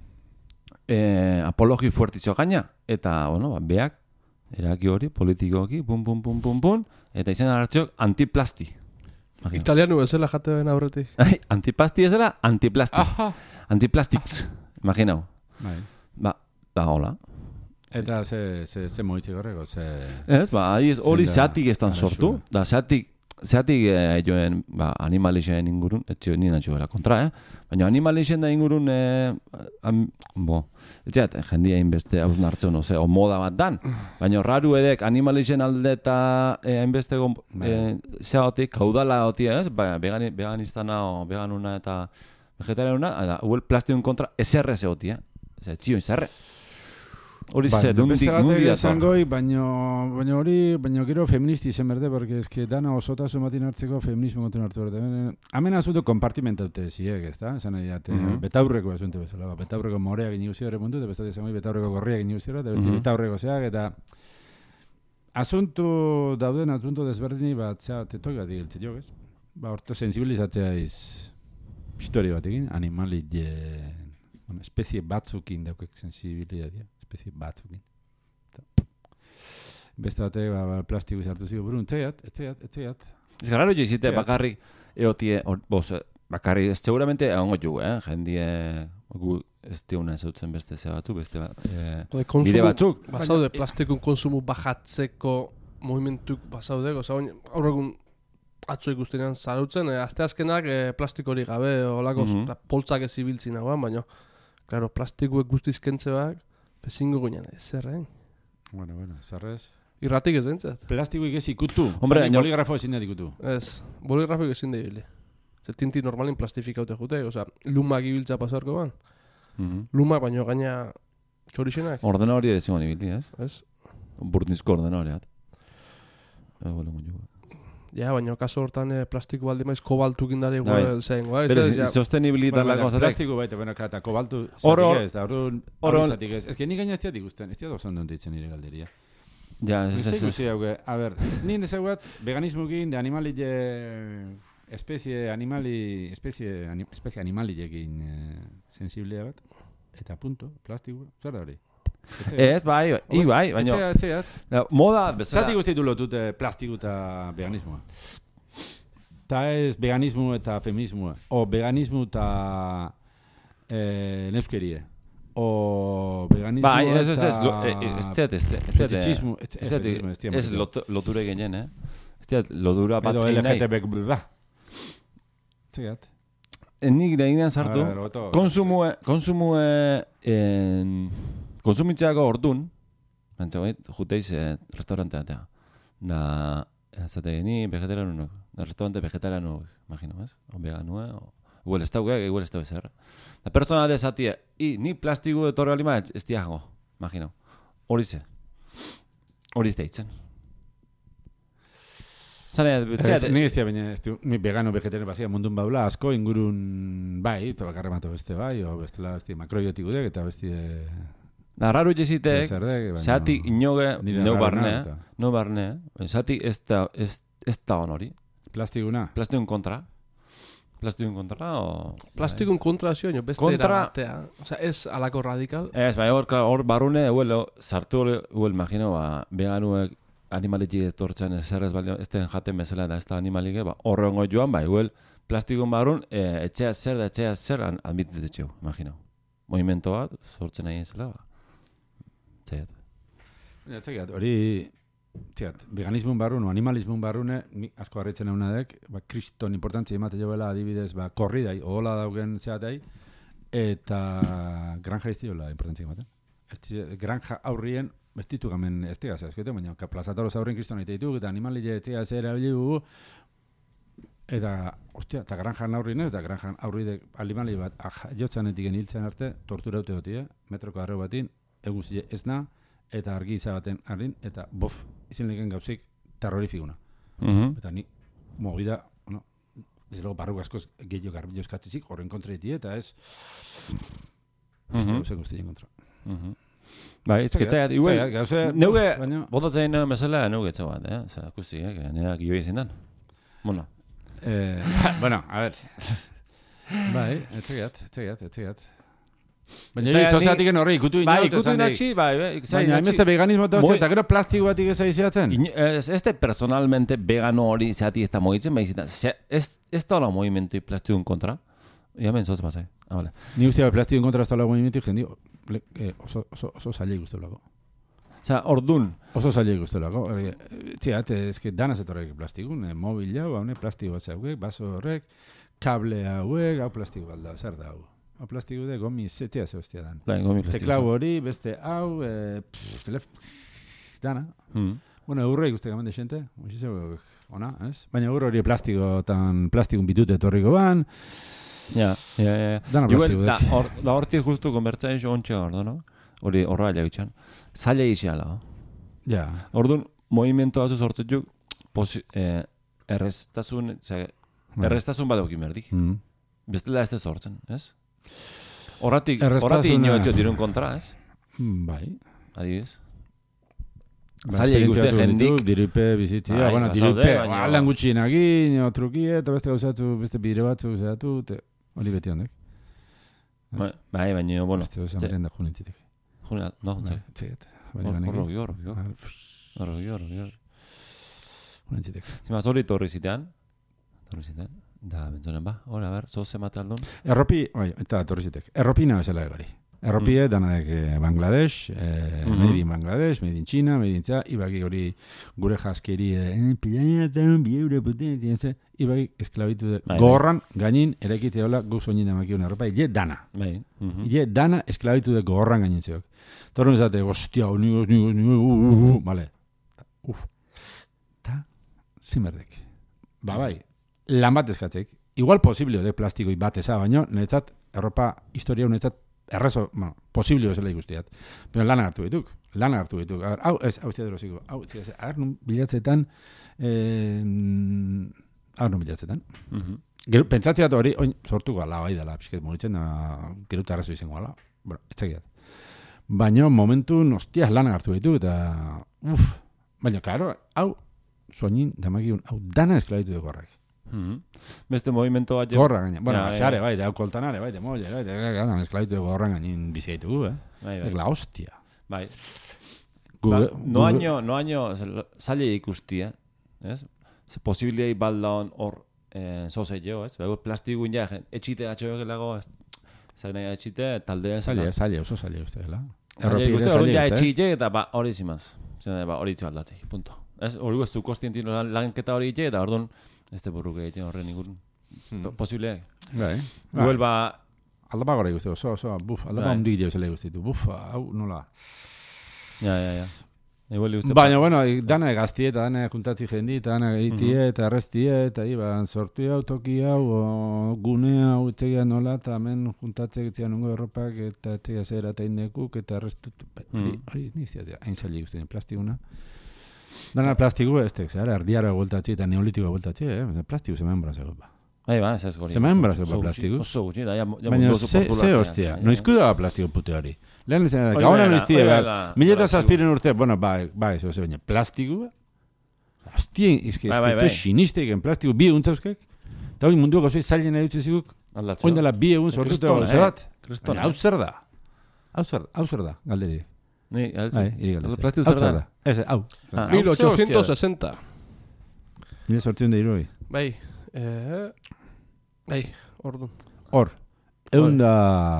eh, apologi fuertizio gaina, eta, bueno, ba, beak, eraki hori, politikoki, pum, pum, pum, pum, pum, eta izena hartziok antiplasti. Imagino. Italianu bezala jate ben aurretik. Antipasti ezela, antiplasti. Aha. Antiplastics, imaginau. Bai. Ba, ba, hola. Eta ze, ze, ze moitzik horreko, ze... Ez, ba, adiz, hori Zein da zeatik estan sortu, arazoa? da zeatik, zeatik eh, joen, ba, animalixen ingurun, etxio nina txuela kontra, eh? Baina animalixen da ingurun, eh, am, bo, etxeat, jendia inbeste hausnartzen, oze, o moda bat dan, baina raru edek animalixen alde eta eh, hainbeste gon, eh, zeatik, kaudala hoti, ez? Ba, vegani, veganistana o veganuna eta vegetarianuna, eta huel plastikun kontra eserre zeoti, eh? Ose, txio izerre. Hori ze, dundik, beste nundi batek dator. esango, baino, baino hori, baino gero feministi izen berde, porque es que dana osotasun batin hartzeko feminismo kontuen hartu berde. Hemen asunto kompartimentaute ziek, ez da? Esan nahi date, Mhm. betaurreko asunto bezala, ba, betaurreko moreak inigu zira puntu, eta beste esango betaurreko gorriak inigu zira, eta beste Mhm. betaurreko zeak, eta asunto dauden asunto desberdini bat, zea, tetok bat igiltze jo, ez? Ba, orto sensibilizatzea iz historia bat egin, animali je, bueno, espezie batzukin daukek sensibilitatea, espezie batzukin. Beste batek, ba, ba, plastiko izartu zigo, burun, etxeat, etxeat, etxeat. Ez garraro jo izite Zeat. bakarrik eotie, or, bos, bakarrik, ez seguramente egongo ju, eh? Jendie, gu ez diuna ezautzen beste ze batzu, beste bat, eh, Jode, konsumo- bide batzuk. Basaude, plastikun konsumo bajatzeko movimentuk basaude, oza, oin, aurregun atzo ikustenean zarautzen, eh, asteazkenak eh, plastikori gabe, olako Mhm. mm poltzak ez ibiltzin nagoan, baina, claro, plastikuek guztiz kentze bak, bezingo guinan, zer, eh? Bueno, bueno, zarrez. Irratik ez dintzat. Plastikoik ez ikutu. Hombre, Zani baina- boligrafo ezin da ikutu. Ez, boligrafik ezin da ibili. Zer tinti normalin plastifikaute jute, oza, lumak ibiltza pasarko ban. Mhm. Lumak baino gaina txorixenak, Ordena hori ere zingo nibili, ez? ez? Burdinzko ordena hori, bat. Ego lengu jugu. Ja, baina kaso hortan eh, plastiko baldi maiz kobaltukin dara Bai. igual zein, bai? Pero Ez, ja, sostenibilitar Bueno, la baina cosa plastiko baita, bueno, eta kobaltu Hor, hor- zatik ez, da orduan hor- hori zatik ez. Ez que ni gaina ez diat ikusten, ez diat oso ondo ditzen nire galderia. ja, ez, Ni ez, ze ez, ikusi hauke, a ber, ni nezaguat veganismukin de animali je, espezie animali, espezie, anim, espezie animalilekin eh, sensiblea bat, eta punto, plastiko, zer da hori? ez, bai, bai, i, bai, baina, Etxeat, etxeat. ja, moda bezala. Zati guztitu lotute plastiko eta veganismoa. Ta ez veganismo eta feminismoa. O veganismo eta eh, neuskerie. O veganismo Bai, ez, ez, eta... ez, lo- eh, eh, ez teat, ez teat, ez teat, fetichismo, ez- ez ez teat, fetichismo, ez teat, ez lot- loture gehien, eh? Ez teat, lotura bat Edo egin nahi. L G T B, bla. Zegat. Nik lehinean sartu, A ver, oto- konsumue, konsumue, en, konsumitzeako ordun, bantza bait, juteiz eh, restauranteatea. Da, zate, ni vegetariano, da restaurante vegetariano, imagino, ez? O vegano, eh? O, igual ez dauke, igual ez dauke zer. Da persona de zatie, i, ni plastiko etorri alima ez diago, imagino. Hori ze. Hori ez deitzen. Zane, Ez, ni ez dira, baina ez du, ni vegano vegetariano bazia mundun baula, asko ingurun bai, eta bakarra mato beste bai, o bestela beste makrobiotikudeak eta beste... da, raru jezitek, Zerdek, baina- zatik inoge, Nire neu raro barne, nahi, eta. no barne, zatik ez da, ez, ez da hon hori. Plastikuna. Plastikun kontra. Plastikun kontra, o... plastikun kontra zio, baina beste Kontra- era batea. Oza, ez alako radikal. Ez, bai, hor, klar, hor barune, huel, sartu hori, huel, imagino, ba, veganuek animaliki etortzen ezer ez balio, ez den jaten bezala da ez da animalike, ba, horrengo joan, bai, huel, plastikun barun, e, etxea zer da, etxea zer, an, admititetxeu, imagino. Movimento bat, sortzen nahi zela, ba. Txaiat. Ja, txekat, hori... Txekat, veganismun barrun o animalismun barrune, ni asko harritzen egunadek, ba, kriston importantzia emate joela adibidez, ba, korridai, ohola daugen zeatai, eta granja iztiola importantzia ematen. Ez die- granja aurrien, ez ditu gamen ez tegaz, ezkoetan, baina ka plazataroz aurrien kriston egite ditu, eta animalile etxea zera bilegu, eta, ostia, eta granjan aurrien ez, eta granjan aurridek animali bat ah, jotzanetik hiltzen arte, tortura haute gotia, metroko arreo batin, eguz ez na, eta argi iza baten arrin, eta bof, izin leken gauzik terrorifikuna. Mhm. Eta ni, movida, bueno, desde luego barru askoz gehiago garbillo eskatzizik, horren kontra iti, eta ez... Mhm. Gauze guztien kontra. Mhm. Bai, ez ketzaiat, igual, Zaiat, gauze... neuge, baina- botatzen nahi bezala, neuge etxe bat, eh? Zer, akusti, eh? que Nera gioi ezin dan. Bueno, Eh, bueno, a ver. Bai, etxegat, etxegat, etxegat. Baina Etxegat hori ni- soziatik hori ikutu bai, inot ikutu esan dik. inatxi, bai, bai, zai Baina hainbeste veganismo eta Moi- eta gero plastiko batik ez aiziatzen. In, ez, ez de personalmente vegano hori zati ez da mogitzen, bai, ez, ez, ez da hola movimentu plastikun kontra. Ja, ben, zotz bazai. Ah, vale. Ni ustea plastikon kontra ez da lagu movimiento jendio. le, eh, oso, oso, oso zaila ikustulako. Osea, ordun. Oso zaila ikustulako. Txiat, eske dana zetorrek plastikun, eh, mobil jau, haune plastiko bat zauek, baso horrek, kable hauek, hau plastiko bat da, zer da hau. Hau plastiko de gomi zetia ze hostia dan. Bai, gomi plastiko. Teklau hori, beste hau, eh, pff, telef... dana. Mm. Bueno, eurre ikuste gaman de xente, oixizeu, ona, ez? Baina eurre hori plastiko, tan plastikun bitute etorriko ban. Ja, ja, ja. Dana Igual, plastiko da, dek. or, da hortik justu konbertza iso ontxe hor, no? Hori horra jagitxan. Zaila iziala, oh? Ja. Orduan, movimiento batzu sortetuk, posi, eh, erreztasun, ze, erreztasun badokin berdik. Mm. Bestela ez da sortzen, ez? Horratik, Erraztasuna- horratik inoetxo dirun kontra, ez? Mm, Bai. Adibidez. Ba, Zaila esperientzia ikuste batzuk jendik. ditu, Diripe bizitzia, Bai, bueno, bazaude, diripe, baina- aldan gutxinagin, o trukie, eta beste gauzatu, beste bide batzuk zehatu, te, hori beti handek. Bai, bai, baina, bueno. Beste gauza te- merenda junitzitek. Juna, no, Bai, juntzak. txeget. Bari banek. Horro, horro, horro. Ah, Horro, horro, horro. Junitzitek. Zima, zori torri zitean. Torri zitean. Da, bentsonen ba. Hora, ber, zoze mate aldun. Erropi, oi, eta torrizitek. Erropina bezala egari. Erropie, dananek eh, Bangladesh, eh, Mhm. made in Bangladesh, made in China, made in Tza, ibaki hori gure jaskeri, eh, pilaia eta bi euro puten, tienze, ibaki esklabitu de, Bai, bai. gorran, gainin, erekite hola, guk soñin emakiun erropa, ile dana. Bai. mhm. Ile dana esklabitu de gorran gainin zeok. Torren esate, hostia, nigo, nigo, nigo, uh, uh, uh, vale. Uf. Ta, zimerdek. Ba, bai, lan bat eskatzek. Igual posiblio de plastiko bat eza, baino, niretzat, erropa, historia niretzat, errezo, bueno, posiblio bezala ikustiat. Pero lan hartu dituk, lan hartu dituk. A ver, hau, ez, hau, ziat erosiko, hau, ziat, agar nun bilatzetan, eh, agar nun bilatzetan. Mhm. Gero, pentsatzeat hori, oin, sortuko ala, bai dela, pixket mugitzen, da, gero tarrazo izango ala. Bueno, etzakiat. Baina, momentun, hostias lan hartu dituk, eta, uff, baina, karo, hau, soñin, damakiun, hau, dana esklabitu de gorrak. Mhm. Beste movimento bat... Gorra gaina. Bueno, Ja, baseare, ja. bai, de hau koltanare, bai, de molle, bai, de gana, esklabitu de gorran gainin bizi gaitugu, eh? Bai, bai. La hostia. Bai. Gu, Ba, gu- no año, no año, zaila ikustia, ez? Ze posibiliai baldaon hor eh, zoze jo, ez? Bego plastikuin ja, jen- etxite atxo egelago, ez? Zain nahi etxite, taldeen Zaila, zaila, oso zaila uste dela. Zaila Erropire ikuste, hori ja zaila uste. etxite, eta ba, hori zimaz. Zena, ba, hori itxo aldatzei, punto. Ez, hori ez du kostientino lan, lanketa hori itxe, eta orduan, ez te burruke egiten horren ikun. Hmm. Posible. Bai. Igual ba, Aldapa gora ikuste, oso, oso, buf, aldapa Bai. ondik dio zela ikuste ditu. Buf, hau, nola. ja, ja, ja. Igual ikuste. Baina, bueno, dana gaztie, eta dana juntatzi jendi, eta dana egitie, eta errestie, eta iban, sortu hau, toki hau, o, gune hau, etxegia nola, eta hemen juntatzek etxegia nungo erropak, eta etxegia zera eta indekuk, eta errestu, hori, Mhm. hori, niztia, hain zaila ikusten, plastikuna. Dana plastiku ez tek, zara, erdiara voltatzi eta neolitikoa voltatzi, eh? Plastiku zemen brazego, ba. Bai, ba, ez ez gori. Zemen brazo Oso ba gutxi, plastiku. Oso gutxi, da, ja, ja Baina, mundu oso ze, ze populatzea, hostia, ja, noizku da plastiko pute hori? Lehen izan, Hori gauna dela, noiztie, hori behar, dela, mila eta hori zazpiren urte, bueno, ba, ba, ez oso, baina, plastiku, hostien, izke, Bai, bai, izke, bai. ez sinisteken, plastiku, bi egun zauzkek, eta hori munduak oso zailen edutze ziguk, Aldatzeo. oin dela bi egun sortute Kristona, gauza eh? bat. Kristona, Baina, hau eh? zer da? Hau zer, hau zer da, galderi. Ni, Bai, altzen. iri galdetzen. Plastiku Hau zer da? Ez, hau. Ah. Hau mil ze hostia ochocientos da. sesenta. Mila sortzion da iroi. Bai. Eh, bai, ordu. Hor, egun da...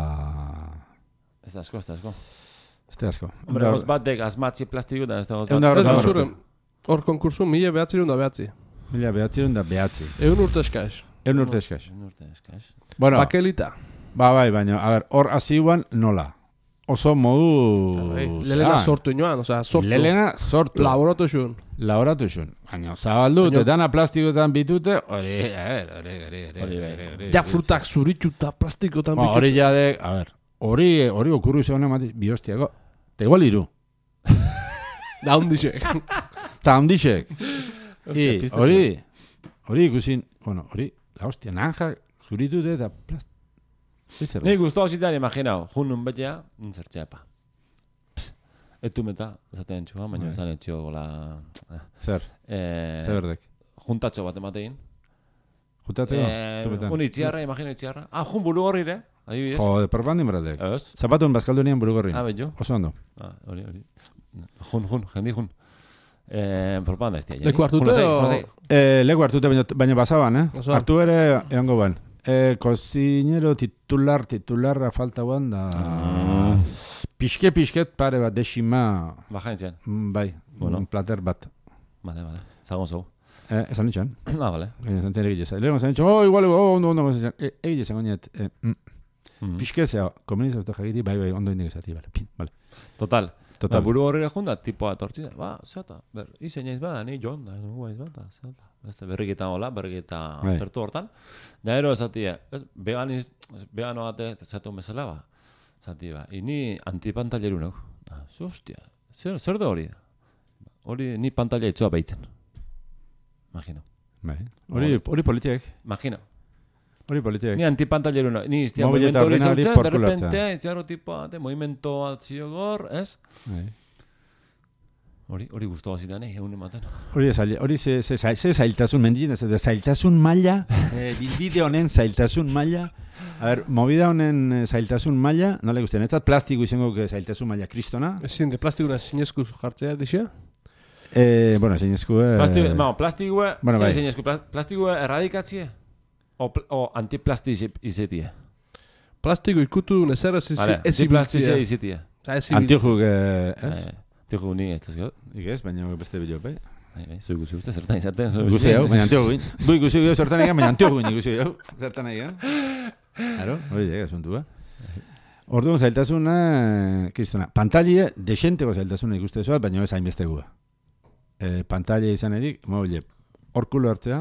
Ez da asko, ez da asko. Ez da asko. Hombre, hoz batek asmatzi plastiku da, ez da hoz Egun da bat. Ez Horretan da zure, urte. hor konkursu mila behatzerun da behatzi. Mila behatziron da behatzi. Egun urte eskaz. Egun urte eskaz. Urte eskaz. Bueno, Bakelita. ba, bai, baina, a ber, hor hasi guan nola. Oso modu... Bai, Lelena zean. sortu inoan, osea, sortu. Lelena sortu. Laboratu xun. Laboratu xun. Baina, zabaldu, Baina- eta dana plastikotan bitute, hori, a ber, hori, hori, hori, Hori, bai. hori, hori. Ja frutak zurituta plastikotan Ba, bitu. hori jadek, a ber, hori, hori okurru zegoen emati, bi hostiako, eta igual iru. Da hundixek. Ta handixek. I, piztu hori, hori ikusin, bueno, hori, la hostia, nanja, zuritute eta plast... Ezer. Ni guztu hau zitan imaginau, jun nun betea, nintzertzea pa. Etu meta, zaten txua, baina Bai. zan etxio gola... Zer, Eh, zer berdek. juntatxo bat ematein. Jutatzeko? Eh, Tupetan. jun itziarra, imagina itziarra. Ah, jun buru horrire, adibidez. Jode, perbandin berdek. Ez? Zapatuen bazkaldunian burugorrin. Ah, bello. Oso ondo. Ah, hori, hori. Jun, jun, jendi jun. Eh, propaganda ez tia. Leku hartute o- Eh, leku hartute, baina, baina basaban, eh? Basaban. Hartu ere, egongo ban. Eh, cocinero titular, titularra falta guan da... Ah. Pixke-pixket pare bat desima, Baja entzian. mm, bai, Bueno. un plater bat. Vale, vale. Zagon zau. Eh, esan nitxan. Ah, vale. Gaina zantzen egile zai. Lehen zan nitxan, oh, igual, oh, ondo, ondo, ondo, e, egile zan goñet, eh, mm, Mm. pixke zea, komuniza uste jagiti, bai, bai, ondo indik ezati, bale, pin, bale. Total. Total. Ba, buru horrela junda, tipoa etortzi da. Ba, zeata, ber, izen jaiz ba, ni jon, da, nugu aiz bat, zeata. Beste berriketa hola, berriketa Bai. aztertu hortan. Da ero esatia, ez, veganiz, vegano bate, zatu bezala ba. Zati ba, ini antipantaileru nago. Ah, ze hostia, zer, zer da hori? Hori ni pantaila itzoa behitzen. Imagino. Bai. Hori, hori politiek, Imagino. hori politiek. Ni antipantaileru nago. Ni iztia Mobil eta movimento hori ordenari zautzen, porkulo de repente, hartzea. izarro tipo, de movimento atzio gor, ez? Bai. Hori, hori guztua zidan, eh, egun ematen. Hori zail, hori ze, ze, ze, ze zailtasun mendien, ez da zailtasun maila, eh, bilbide honen zailtasun maila. A ber, movida honen eh, zailtasun maila, nola ikusten, ez da plastiko izango que zailtasun maila kristona. Ezin, de plastikuna zinezku jartzea, dixea? Eh, bueno, zeinezku, eh... Plastiko, no, plastikoa, Bueno, bai. zein zeinezko, plastikoa erradikatzie? O, pl o antiplastik izetie? Plastiko ikutu nezer ez Vale, ez antiplastik ibiltzea. izetie. Ez ibiltzea. Antijuk, eh, ez? Eh, Tigu ni, ez ezko. Ikez, baina beste bilo, bai? Bai, bai, zu ikusi uste, zertan izaten. zu Ikusi ikusi. hau, baina antiogu gin. Bu ikusi hau zertan egin, baina antiogu gin ikusi hau. Zertan egin. Claro, hori dira, asuntua. Orduan zailtasuna, eh, kristona, pantalia desenteko zailtasuna ikuste zoat, baina ez hainbestegua. Eh, pantalia izan edik, mobile, orkulo hartzea,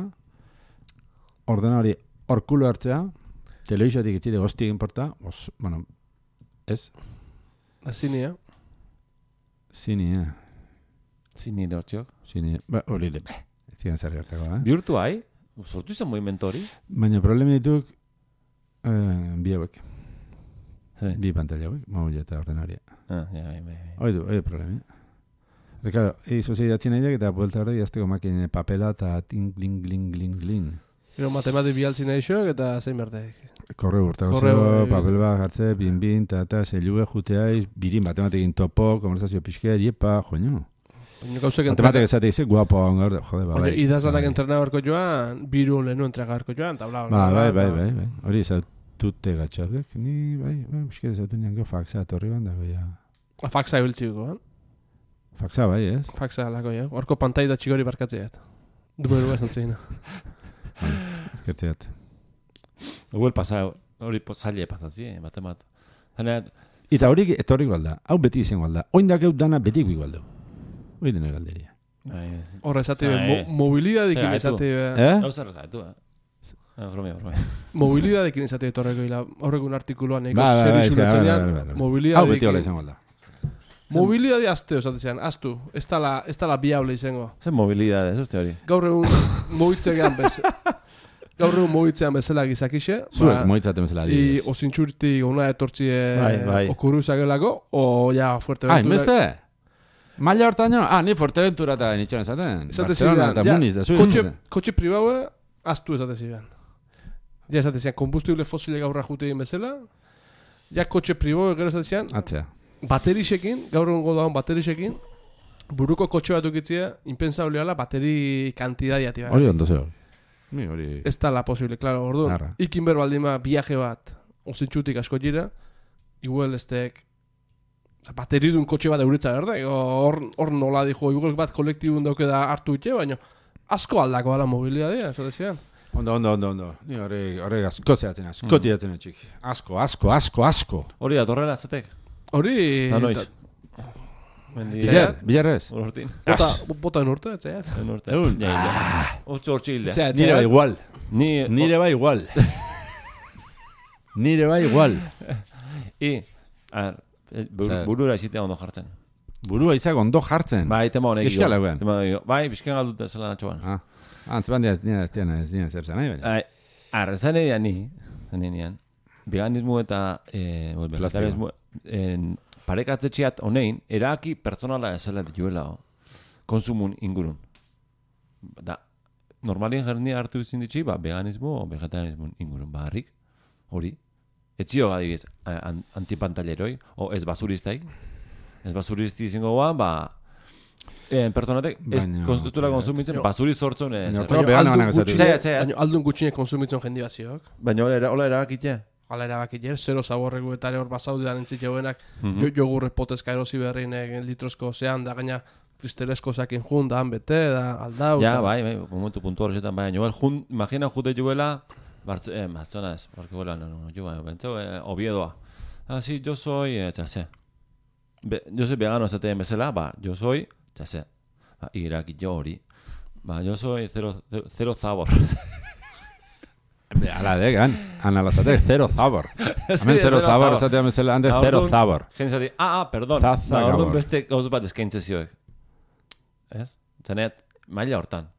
ordena hori orkulo hartzea, telebisatik itzide gozti egin porta, os, bueno, ez, Azinia. zini, eh, Zin nire hortziok. zini, ba, hori le, beh, ez ziren zer gertako, eh? Bihurtu hai, sortu izan movimento hori. Baina problemi dituk, eh, bi hauek, Sí. bi pantalla hauek, mobile eta ordenaria. Ah, ja, bai, bai, bai. Hoi du, hoi du problemi. Pero claro, izo zei datzien nahiak eta buelta horre jazteko makine papela eta ting, gling, gling, gling, gling. Gero matematik bialtzi nahi xoek eta zein bertek. Korre urta Korreu, gozo, bai. papel bat jartze, bin, bin, eta eta zelue juteaiz, birin matematikin topo, konversazio pixke, diepa, joño. Baina gauzek Matematik ezate ize, guapo, gaur, jode, ba, Baina bai. idazanak bai. entrena barko joan, biru lehenu entrega barko joan, eta bla, bla, Ba, bla. bai, bai, eta- bai, bai. Hori zautute gatxabek, ni, bai, bai, pixke zautu nian gero faxa atorri bandago, ja. A faxa ibiltziko, eh? Faxa bai, ez? Faxa lako, ja. Horko pantai da txigori barkatzeat. Dumeru ez antzina. Eskertzeat. Huel pasa, hori po- zaila pasatzi, matemat. Zene, Eta hori etorri da, hau beti izango alda. Oindak eut dana beti igual du. Hoi dena galderia. bai, Horra esate, Zai. mo mobilidadekin Zai, esate, Eh? hau zer gaitu, eh? Ah, bromea, bromea. mobilidadekin esate etorreko ila, horrekun artikuloan eko Ba, ba, zer ba, eske, izuletzenean, ba, ba, ba, ba. Hau beti hola mobilidadekin. izango alda. Mobilidade azte, osatezean, aztu. Ez tala, ez tala biable izango. Zer mobilidad, ez uste hori. Gaur egun mobitzean bez. Gaur egun mobitzean bezala gizakixe. Zuek moitzaten bezala I adibidez. osintxurti ona etortzie Bai, bai. okuru zagelako, o ja, fuerte Ah, inbeste? Maila hortaino? Ah, ni Fuerteventura eta nitxan esaten. Esate Barcelona ziren, eta ja, Muniz da zuen. kotxe, kotxe pribaue, aztu esate ziren. Ja, esate ziren, kombustible fosile gaurra jute egin bezala, ja, kotxe pribaue gero esate ziren, Atzea. baterixekin, gaur egun godoan baterixekin, buruko kotxe bat ukitzea, impensableala bateri kantidadiati bat. Hori ondo zeo. Ni hori... Ez da la posible, claro, orduan. Arra. Ikin ber baldima viaje bat, osintxutik asko jira, igual estek, bateridun kotxe bat euritza berde, hor, hor nola dijo, igual bat kolektibun dauke da hartu ite, baina asko aldako dala mobilidadea, ez da zian. Ondo, ondo, ondo, ondo. Ni hori, hori asko zeatzen, asko tiratzen etxik. Asko, asko, asko, asko. Hori da, torrela, zatek. Hori... Da noiz. Mendi. Bilar, bilarrez. Urtin. Bota, bota en urte, etxeat. En urte. Egun. Ja, ja. Hortxe hortxe hilde. Etxeat, Nire ba igual. Ni... Nire ba igual. Nire ba igual. I... A ver, bur- Zer? burura esitea ondo jartzen. Burua izak ondo jartzen. Bai, tema honek. Eskiala eguan. Tema honek. Bai, bizken galdute zela natxoan. Ah. Antzepan dira, nire ez dira, ez dira zer zen, nahi baina. Ai, ar, zane dian ni, zane nian, veganismo eta eh, well, vegetarianismo en, parekatzetxeat honein, eraki pertsonala ezela dituela o, konsumun ingurun. Da, normalien jernia hartu izin ditxi, ba, veganismo o vegetarianismo ingurun, ba, harrik, hori. Etzio adibidez, an, antipantaileroi, o ez basuristai, ez basuristi izango guan, ba, Eh, pertsonatek ez Baina, konstitutura txea, konsumitzen jo. basuri sortzen ez. Baina, ez. Todo vegano aldun nago esatu. gutxine- Txea, txea. baina aldun gutxine konsumitzen jendibaziok. Baina hori era- hola erabakitea. galera bakier, zero zaborregu eta ere hor basaudean entzit jauenak, Mhm. jo, jogurre potezka erosi berrin egin litrozko zean, da gaina kristelesko zakin jun, da han bete, da aldau. Ja, eta- bai, bai, momentu puntu horretan, bai, joel, jun, imagina jute juela, Bartz, eh, Bartzona ez, porque vuela, no, no, yo, eh, bentzau, eh, Oviedoa. Ah, sí, yo soy, eh, txase. Be, yo soy vegano, esaten bezala, ba, yo soy, txase. Ba, irak, jo hori. Ba, yo soy cero, cero, cero zabor. Be, ala de, gan. Ana lazate, zero zabor. Hemen zero zabor, esatea bezala, hande zero zabor. Jende zati, ah, ah, perdón. Zaza Ba, orduan gabor. beste gauz bat eskaintze zioek. Ez? Zaneat, maila hortan.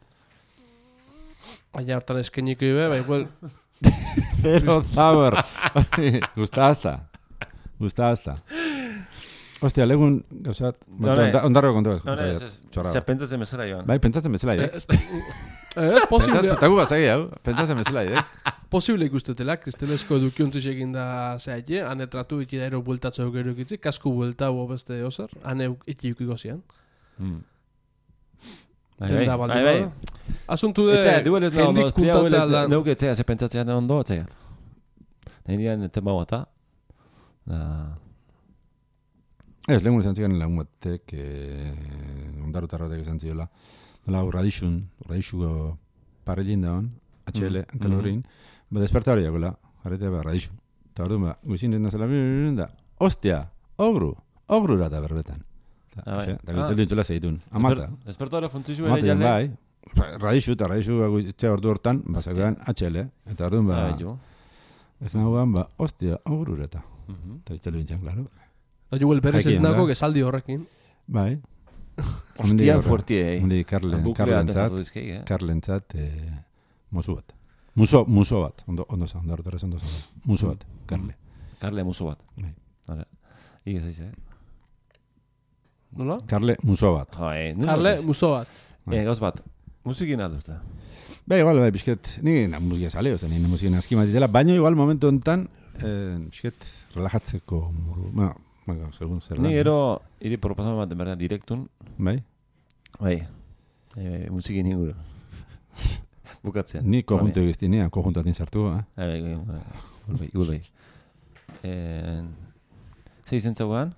Baina hortan eskeniko ibe, bai, igual, Zero zabor. Gusta hasta. Gusta hasta. Hostia, legun, gauzat, No, no, ondarro kontu ez. No, no, ez, ez. Txorra. Zer pentsatzen bezala joan. Bai, pentsatzen bezala, eh, eh? ez, ez posible, Pentsatzen, tagu bat zagi, hau. Pentsatzen bezala, eh? posible ikustetela, kristelesko edukiontziz egin da zehaile, hane tratu iki da ero bueltatzo eukero ikitzi, kasku buelta huo beste ozer, hane iki ukiko zian. Mm. Bai, Denda bai, baldin bai, bai. bada. Asuntu de, Etxea, duelez da ondo, jendik puntatza aldan. neuke etxea, ze pentsatzea da ondo, etxea. Nahi dian, tema bata. Da... Ez, lehengun izan ziren lagun batek, eh, ondarutarratek izan ziola. Nola, urradixun, urradixuko parrillin da hon, H L, Mm. kalorin, ba, desperta hori jakola, jarretea ba, radixu. Eta hori ba, guizin dena zela, da, ostia, ogru, ogru rata berbetan. Ah, bai. Eta gaitzen ditula segitun, amata. Desperto hori funtzizu ere Amata jan jale. bai, radixu, eta radixu guizitxe ordu hortan, bazakoan H L, eta orduan ba, Bai, jo. ez nagoan, ba, ostia, ogru rata. Mhm. Eta bitzelu bintxan, klaro. Da juguel berriz ez Jaikien da. nago gesaldi horrekin. Bai. Hostian fuertiei. Hundi Karlen, Bukle baten Karlentzat, sartu dizkei, eh? Karlentzat, eh, musu bat. Muso, muso bat, ondo, ondo zan, ondo hartarez ondo zan. Muso bat, Karle. Karle musu bat. Bai. Hora. Ige zaiz, eh? Nola? Karle, muso bat. Jai, Karle, muso bat. Eh, gauz bat. Musikin alduzta. Bai, igual, bai, bizket, ni na musika sale, oza, ni na musika aski matitela, baina igual momentu hontan, eh, bizket, relajatzeko, muru, bueno, bueno, segun zer da. Ni gero, iri proposamen bat berda direktun. Bai, Bai. Bai, bai, musikin inguru. Bukatzean. ni konjunto egizti, ni konjunto atin sartu, eh? Bai, bai, bai, bai. Igual bai, igual bai. Eh, Ze izen zaugan?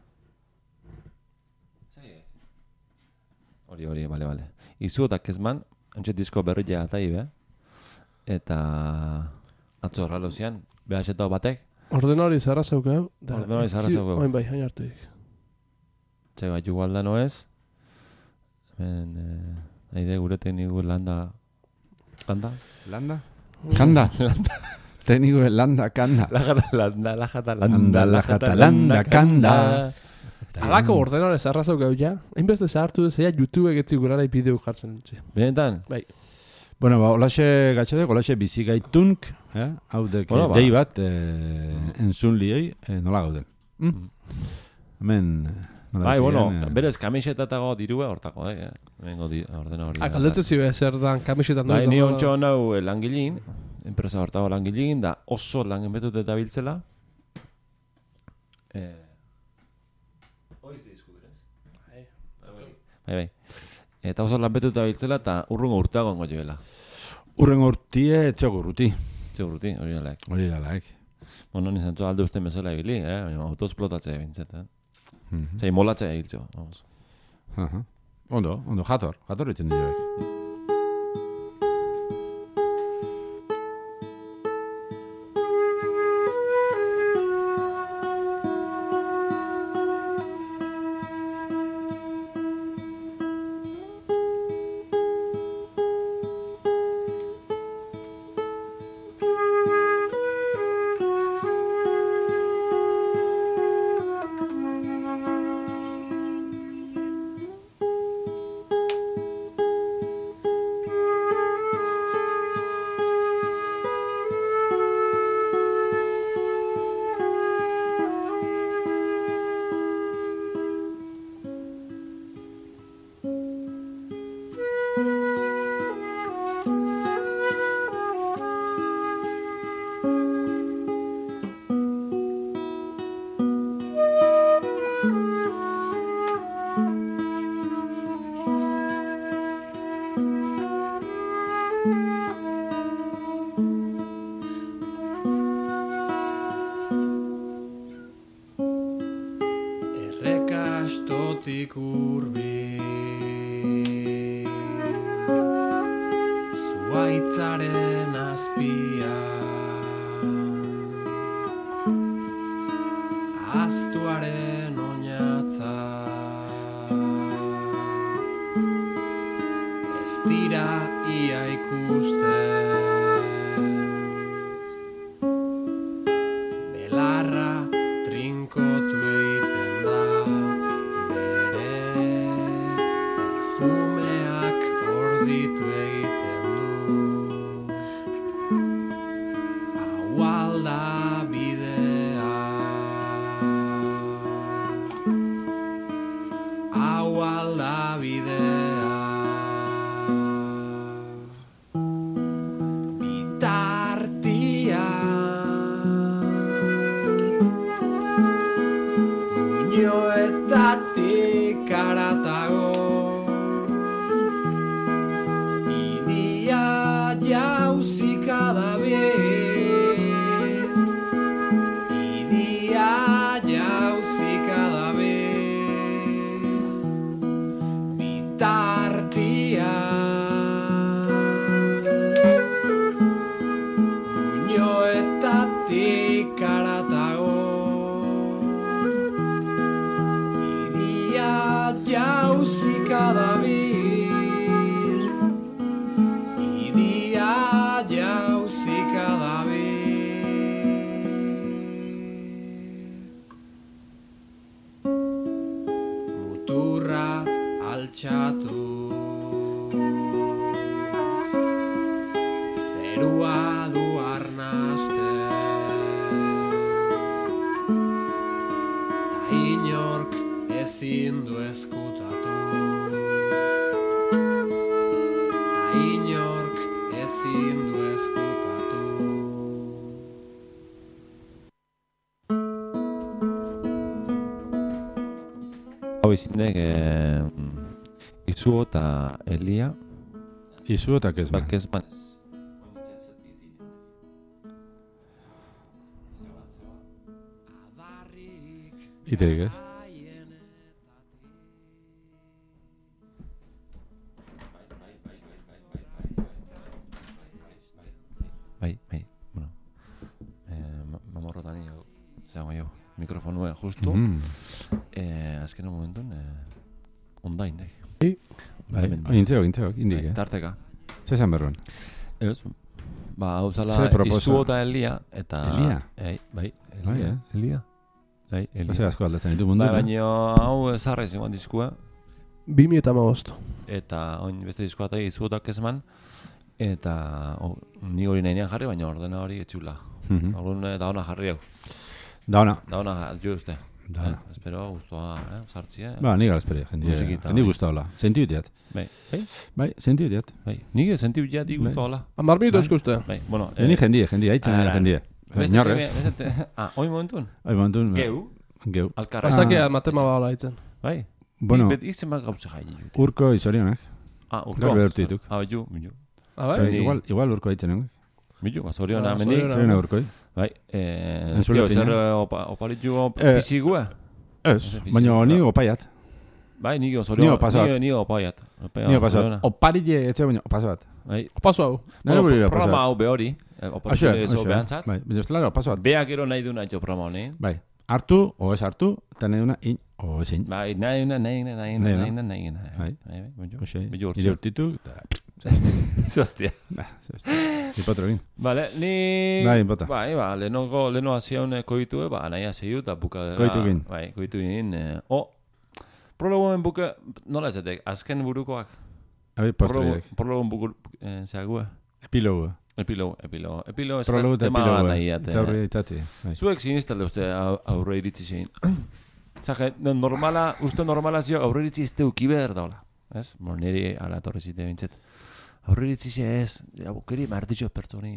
Hori, hori, bale, bale. Izu eta kezman, antxe disko berria eta ibe. Eta atzo horralo zian, behasetau batek. Ordena hori zarra zeukeu. da- Ordena hori zarra Zi- zeukeu. Oin bai, hain hartu dik. Txe bat igual da noez. Hemen, eh, nahi de gure tekniku landa... Landa? Landa? Kanda? Tekniko landa, kanda. Lajata, landa, lajata, Landa, lajata, landa, kanda. Alako ordena hori zarra zeukeu ja. Hainbeste zahartu dezea YouTube egetik gurara bideo jartzen dutxe. Benetan? Bueno, ba, olaxe gatxadek, olaxe bizi gaitunk, eh? Hau dek, Bueno, ba. dei bat, eh, entzun liei, eh, nola gauden. Mm? Hemen, eh, nola Bai, bizi bueno, garen, eh, berez kamisetago dirua hortako, eh? Hemengo di, ordena hori. Ah, kaldetzen zibe zer dan kamisetan Bai, ni ontxo nau eh, langilin, enpresa hortago langilin, da oso langen betut eta biltzela. Eh, Oiz dizku, berez? Bai, bai. Eta oso lan betut eta biltzela, eta urrungo urteago ongo joela. Urren urtie, etxego urruti. Zeguruti, hori nalaik. Hori dalaek. Bueno, nizan zu alde usten bezala ebili, eh? Baina autoesplotatzea bintzet, eh? Mhm. Zei molatzea egiltzeo, vamos. Aha. Ondo, ondo, jator, jator itzen dira. Rekastotik urbil Zuaitzaren azpian Astuaren oinatza Ez dira ia ikusten Belarra trinkotu egiten da Bere perfumeak orditu egiten du Hau alda bidea Hau alda bidea Bitartia Muñoetatik haratago Idia jauzika dabil Idia jauzika dabil Bitartia Muñoetatik haratago Idia jauzika dabil Idia jauzika dabil Muturra altxatu Zerua du arnaste Ta inork ezin du ezkutatu Ta inork ezin du ezkutatu Hau izinek eh, Izuo eta Elia Izu eta kezman. Bakezman Iterik ez? Bai, bai, bueno eh, Mamorrotani Zago jo, mikrofonue justu Mm. eh, Azken momentun eh, Ondain dek Bai, intzeok, intzeok, indik, eh? Tarteka Zezan berron. Ez, ba, hau zala Ze proposa? Izuo eta Elia eta Elia? Ei, bai, Bai, Elia eh? Elia Bai, Elia Ose asko aldatzen ditu mundu. Bai, baina hau zarra izan diskua Bi mila eta hamabost. Eta oin beste diskoa eta Izuo eta Kezman Eta oh, ni hori nahi jarri, baina ordena hori etxula Mhm. Orduan eh, da ona jarri hau Da ona. Da ona jo uste Da eh, ona. espero guztua, eh, sartzia Ba, ni gara esperi, jendia. Musikita, Jendi bai. guztua hola. Sentiu diat. Bai, bai, Bai, sentiu diat. bai Nik sentiu ja di Bai. guztua hola Amar minuto Bai. ezko uste. Bai, bueno Eni jendia, jendia, haitzen ah, nire jendia. beste- Inorrez. beste- Ah, oin momentun Bai, momentun. Geu, Geu. alkarra Baizakea matema bala hitzen. Bai, Bueno, beti izan bat gauze jai urko izorionak. Ah, urko Gaur behortu dituk. Ah, ju, ju Ah, bai? Pero Ni- igual, igual urko haitzen nire. Bilu, ba, zoriona, Ah, mendi. zoriona. Zoriona urkoi. Bai, eh, Entzule tio, fina. zer eh, opa, oparitu op, Eh, fizigua? Ez, baina ni opaiat. Bai, nigo zoriona. Nigo pasoat. Nigo, nigo opaiat. Opaiat, Ni opasat. zoriona. Oparille etxe baina opasat. Bai, Paso hau. Nire bueno, burira programa opasat. hau behori. eh, Oparitu Aixo, ez aixo. behantzat. Bai, baina estelara opasat. Beak gero nahi du nahi jo programa honi. Bai, hartu, o ez hartu, eta nahi duna, in, o ezin. Bai, nahi duna, nahi duna, nahi Nahi duna, duna. nahi duna, nahi duna. Bai. Bai, bai, bai, Oxe, Bilu urtzi. nire urtitu, eta... Zostia. Ba, zehazte. Hipotro egin. Vale, ni... Bai, bota. Bai, ba, lehenoko, leheno hasia une koitue, ba, nahi haseiu eta bukadera... Koitu egin. Bai, koitu egin. Eh, o, prologoen buke, nola ezetek, azken burukoak. Abi, posteriak. Prologoen buku, eh, zeagua. Epilogo. Epilogo, epilogo. Epilogo, Prologo eta tema epilogo. bat nahi ate. Eta horre itatzi. Bai. Zuek sinistalde uste au- aurre iritzi zein. Zage, normala, uste normala zio aurre iritzi izte ukiber daula. Ez? Bon, niri ala torre zite bintzet. Aurre iritzi ze ez, abukeri martitxo pertsoni.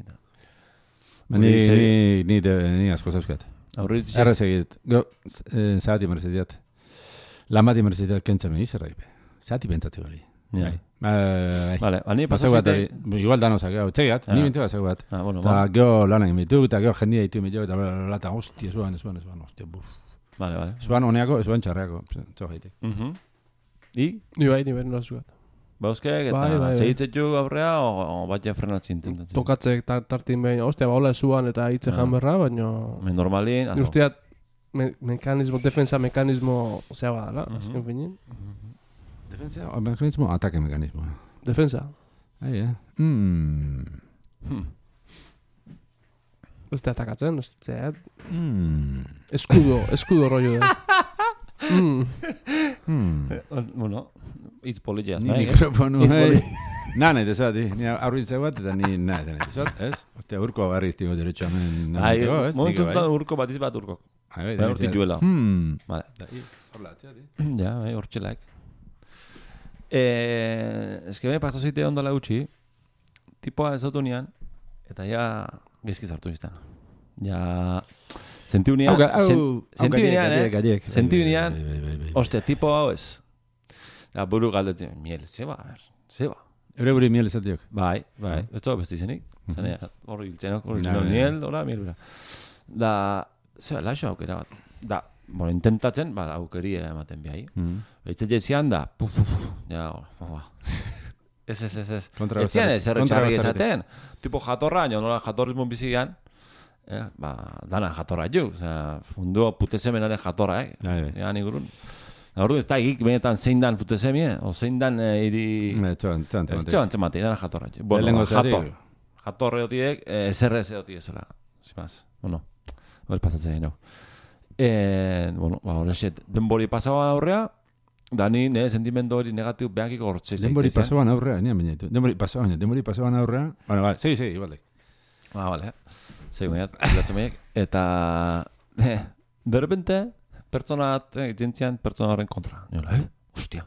Ba, Ni, Guri ni, ni, de- ni asko zauzkat. Aurre iritzi ze... Errez egit. Go, eh, zahati merzetiat. Lan bati merzetiat kentzen me izerra ipe. Zahati pentsatze hori. Ja. Bai. Bai, Vale, ani pasau bat pasazite... hori. Igual danozak, gau, txegiat, Ah. ni bintu pasau bat. Ah, bueno, Eta va. geho lan egin bitu, eta geho jendia ditu mitio, eta bla, bla, bla, eta hostia, zuan, zuan, zuan, hostia, buf. Vale, vale. Zuan honeako, zuan txarreako, txo gaitik. Mhm. I? Ni bai, ni bai, norazu bat. Bauzkek, eta Bai, bai, bai. segitzetxu aurrea, o, o bat ja frenatzen intentatzen. Tokatzek tar, tartin behin, ostia, ba, hola esuan eta hitze Ah. jan berra, baina... Me normalin, Ni usteat, me, mekanismo, defensa mekanismo, zea badala, Mhm. azken finin. Defensa, o mekanismo, atake mekanismo. Defensa. Ahí, eh? Mm. Hmm. Uste atakatzen, uste, Mm. eskudo, eskudo rollo da. Mm. Mm. Bueno, hitz politia, Ni nahi, eh? mikrofonu, Hitz hei. poli- Na, nahi desat, ni aurritzea bat, eta ni nahi desat, ez? Ostia, urko barri iztigo derecho hemen. Ai, namiteko, ez? momentu Nik bai. enten urko bat izbat urko. Ai, bai, Bai, ni hortik zera. duela. Hmm. Vale. Da, i, horla, atzea, di. Ja, bai, hortxelaik. Eh, eske bai, paso zite ondala gutxi, tipoa ez nian, eta ja gezki sartu izan. Ja, sentiu nian, Hau, hau, sen- hau, sentiu gaiek, nian, gaiek, eh? gaiek. Sentiu Bai, nian, bai, bai, bai, bai. Oste, tipo hau ez. Ja, buru galdetzen, miel, zeba, a ber, zeba. Eure buri miel esatiok. Bai, bai, ez da beste izenik. Zanea, hori hiltzenok, hori Ja, hiltzenok, ja. miel, hola, miel, bera. Da, zeba, laixo aukera bat. Da, bueno, intentatzen, ba, aukeria ematen behai. Mm. Eitze jezian da, puf, puf, puf, ja, hor, ez, ez, ez, ez. Kontra Etzian bastarrik- ez, erre kontra txarri bastarrik. esaten. Tipo jatorra, jo, nola jatorrizmun bizigan, eh, ba, dana jatorra ju, osea, fundu putesemenaren jatorra, eh? Bai, bai. Ja, nigurun. Ordu ez da egik benetan zein dan putesemie, o zein dan eh, iri... Bai, txoan, txoan, Ez txoan. txoan txemate, dana jatorra ju. Bueno, Lehenengo ba, jator. zeratik. Jatorre otiek, eh, eserre ez egotie zela. Zimaz, bueno, hori pasatzen nahi, Eh, bueno, ba, horrexet, denbori pasaba aurrea, da ni, ne, sentimendu hori negatibo behakiko hortze Denbori pasoan aurrea, nian bainaitu. Denbori pasoan, denbori pasoan aurrea. Bueno, vale, segi, segi, igualdek. Ah, vale. Segun jat, bilatzen meiek. Eta, eh, de repente, pertsona bat, eh, jentzian pertsona horren kontra. Niola, eh, hostia.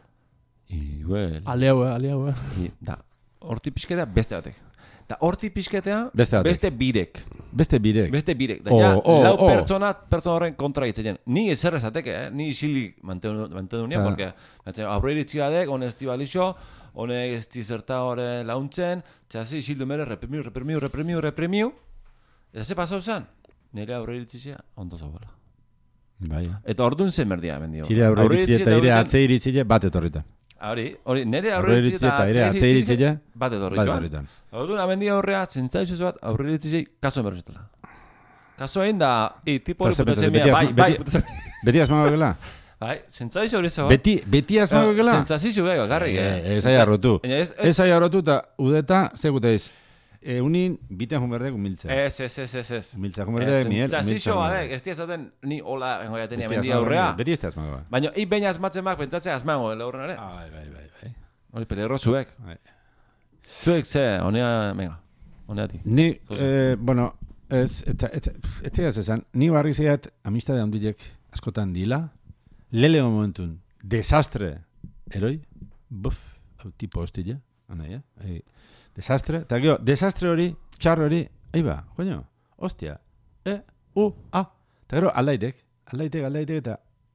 I, well, Aliau, eh, aliau, eh. i, da, horti pixketea beste batek. Da, horti pixketea Beste batek. beste birek. Beste birek. Beste birek. Da, Oh, ja, oh, lau oh. pertsona, pertsona horren kontra itzen. Ni ezer ezateke, eh? Ni isilik mantenu, mantenu nien, Ja. porque batzen, aurre iritzi badek, hone ez balixo, hone ez zerta hori launtzen, txasi isildu mere, reprimiu, reprimiu, reprimiu, reprimiu. Eta ze pasau zen? Nire aurre iritzia ondo zagoela. Bai. Eta orduan zen merdia mendio. Ire aurre iritzi eta ire atze iritzi bat etorrita. Hori, hori, nire Aurre aurre iritzi iritzi eta ire atze iritzi bat bat etorriko. etorritan. Orduan, amendia aurrea, zentzaizu bat, aurre iritzi kaso emerretela. Kaso egin da, i, tipo hori Eta ze- putesemia, beti bai, asma- bai, beti- putesemia. Beti asmago gela? Bai, zentzaizu hori zaba. Beti, beti asmago gela? Zentzazio bego, garri. Eh, Ez aia rotu. Ez, Ez aia rotu eta udeta, seguteiz. Eunin, biten jumberdek umiltza. ez, ez, ez, ez, ez. Umiltza jumberdek, miel, Zentzazio umiltza badek, ez diazaten ni hola engoia tenia Beti mendia asmago aurrea. gela, Beti ez da asmago ba. Baina, hi baina asmatzen bak, pentsatzea asmango, laurren ere. Bai, bai, bai, bai. Hori peligro zuek. Bai. Zuek ze, honea, venga, honea ti. Ni, Zoze. eh, bueno, ez, ez, ez, ez, ez esan, ni barri zeiat amistade handilek askotan dila, lele momentun, desastre, eroi, buf, hau tipo hostila, anai, eh? Ei, desastre, eta gero, desastre hori, txar hori, eiba, joño, hostia, e, u, a, eta gero, aldaitek, aldaitek, aldaitek, eta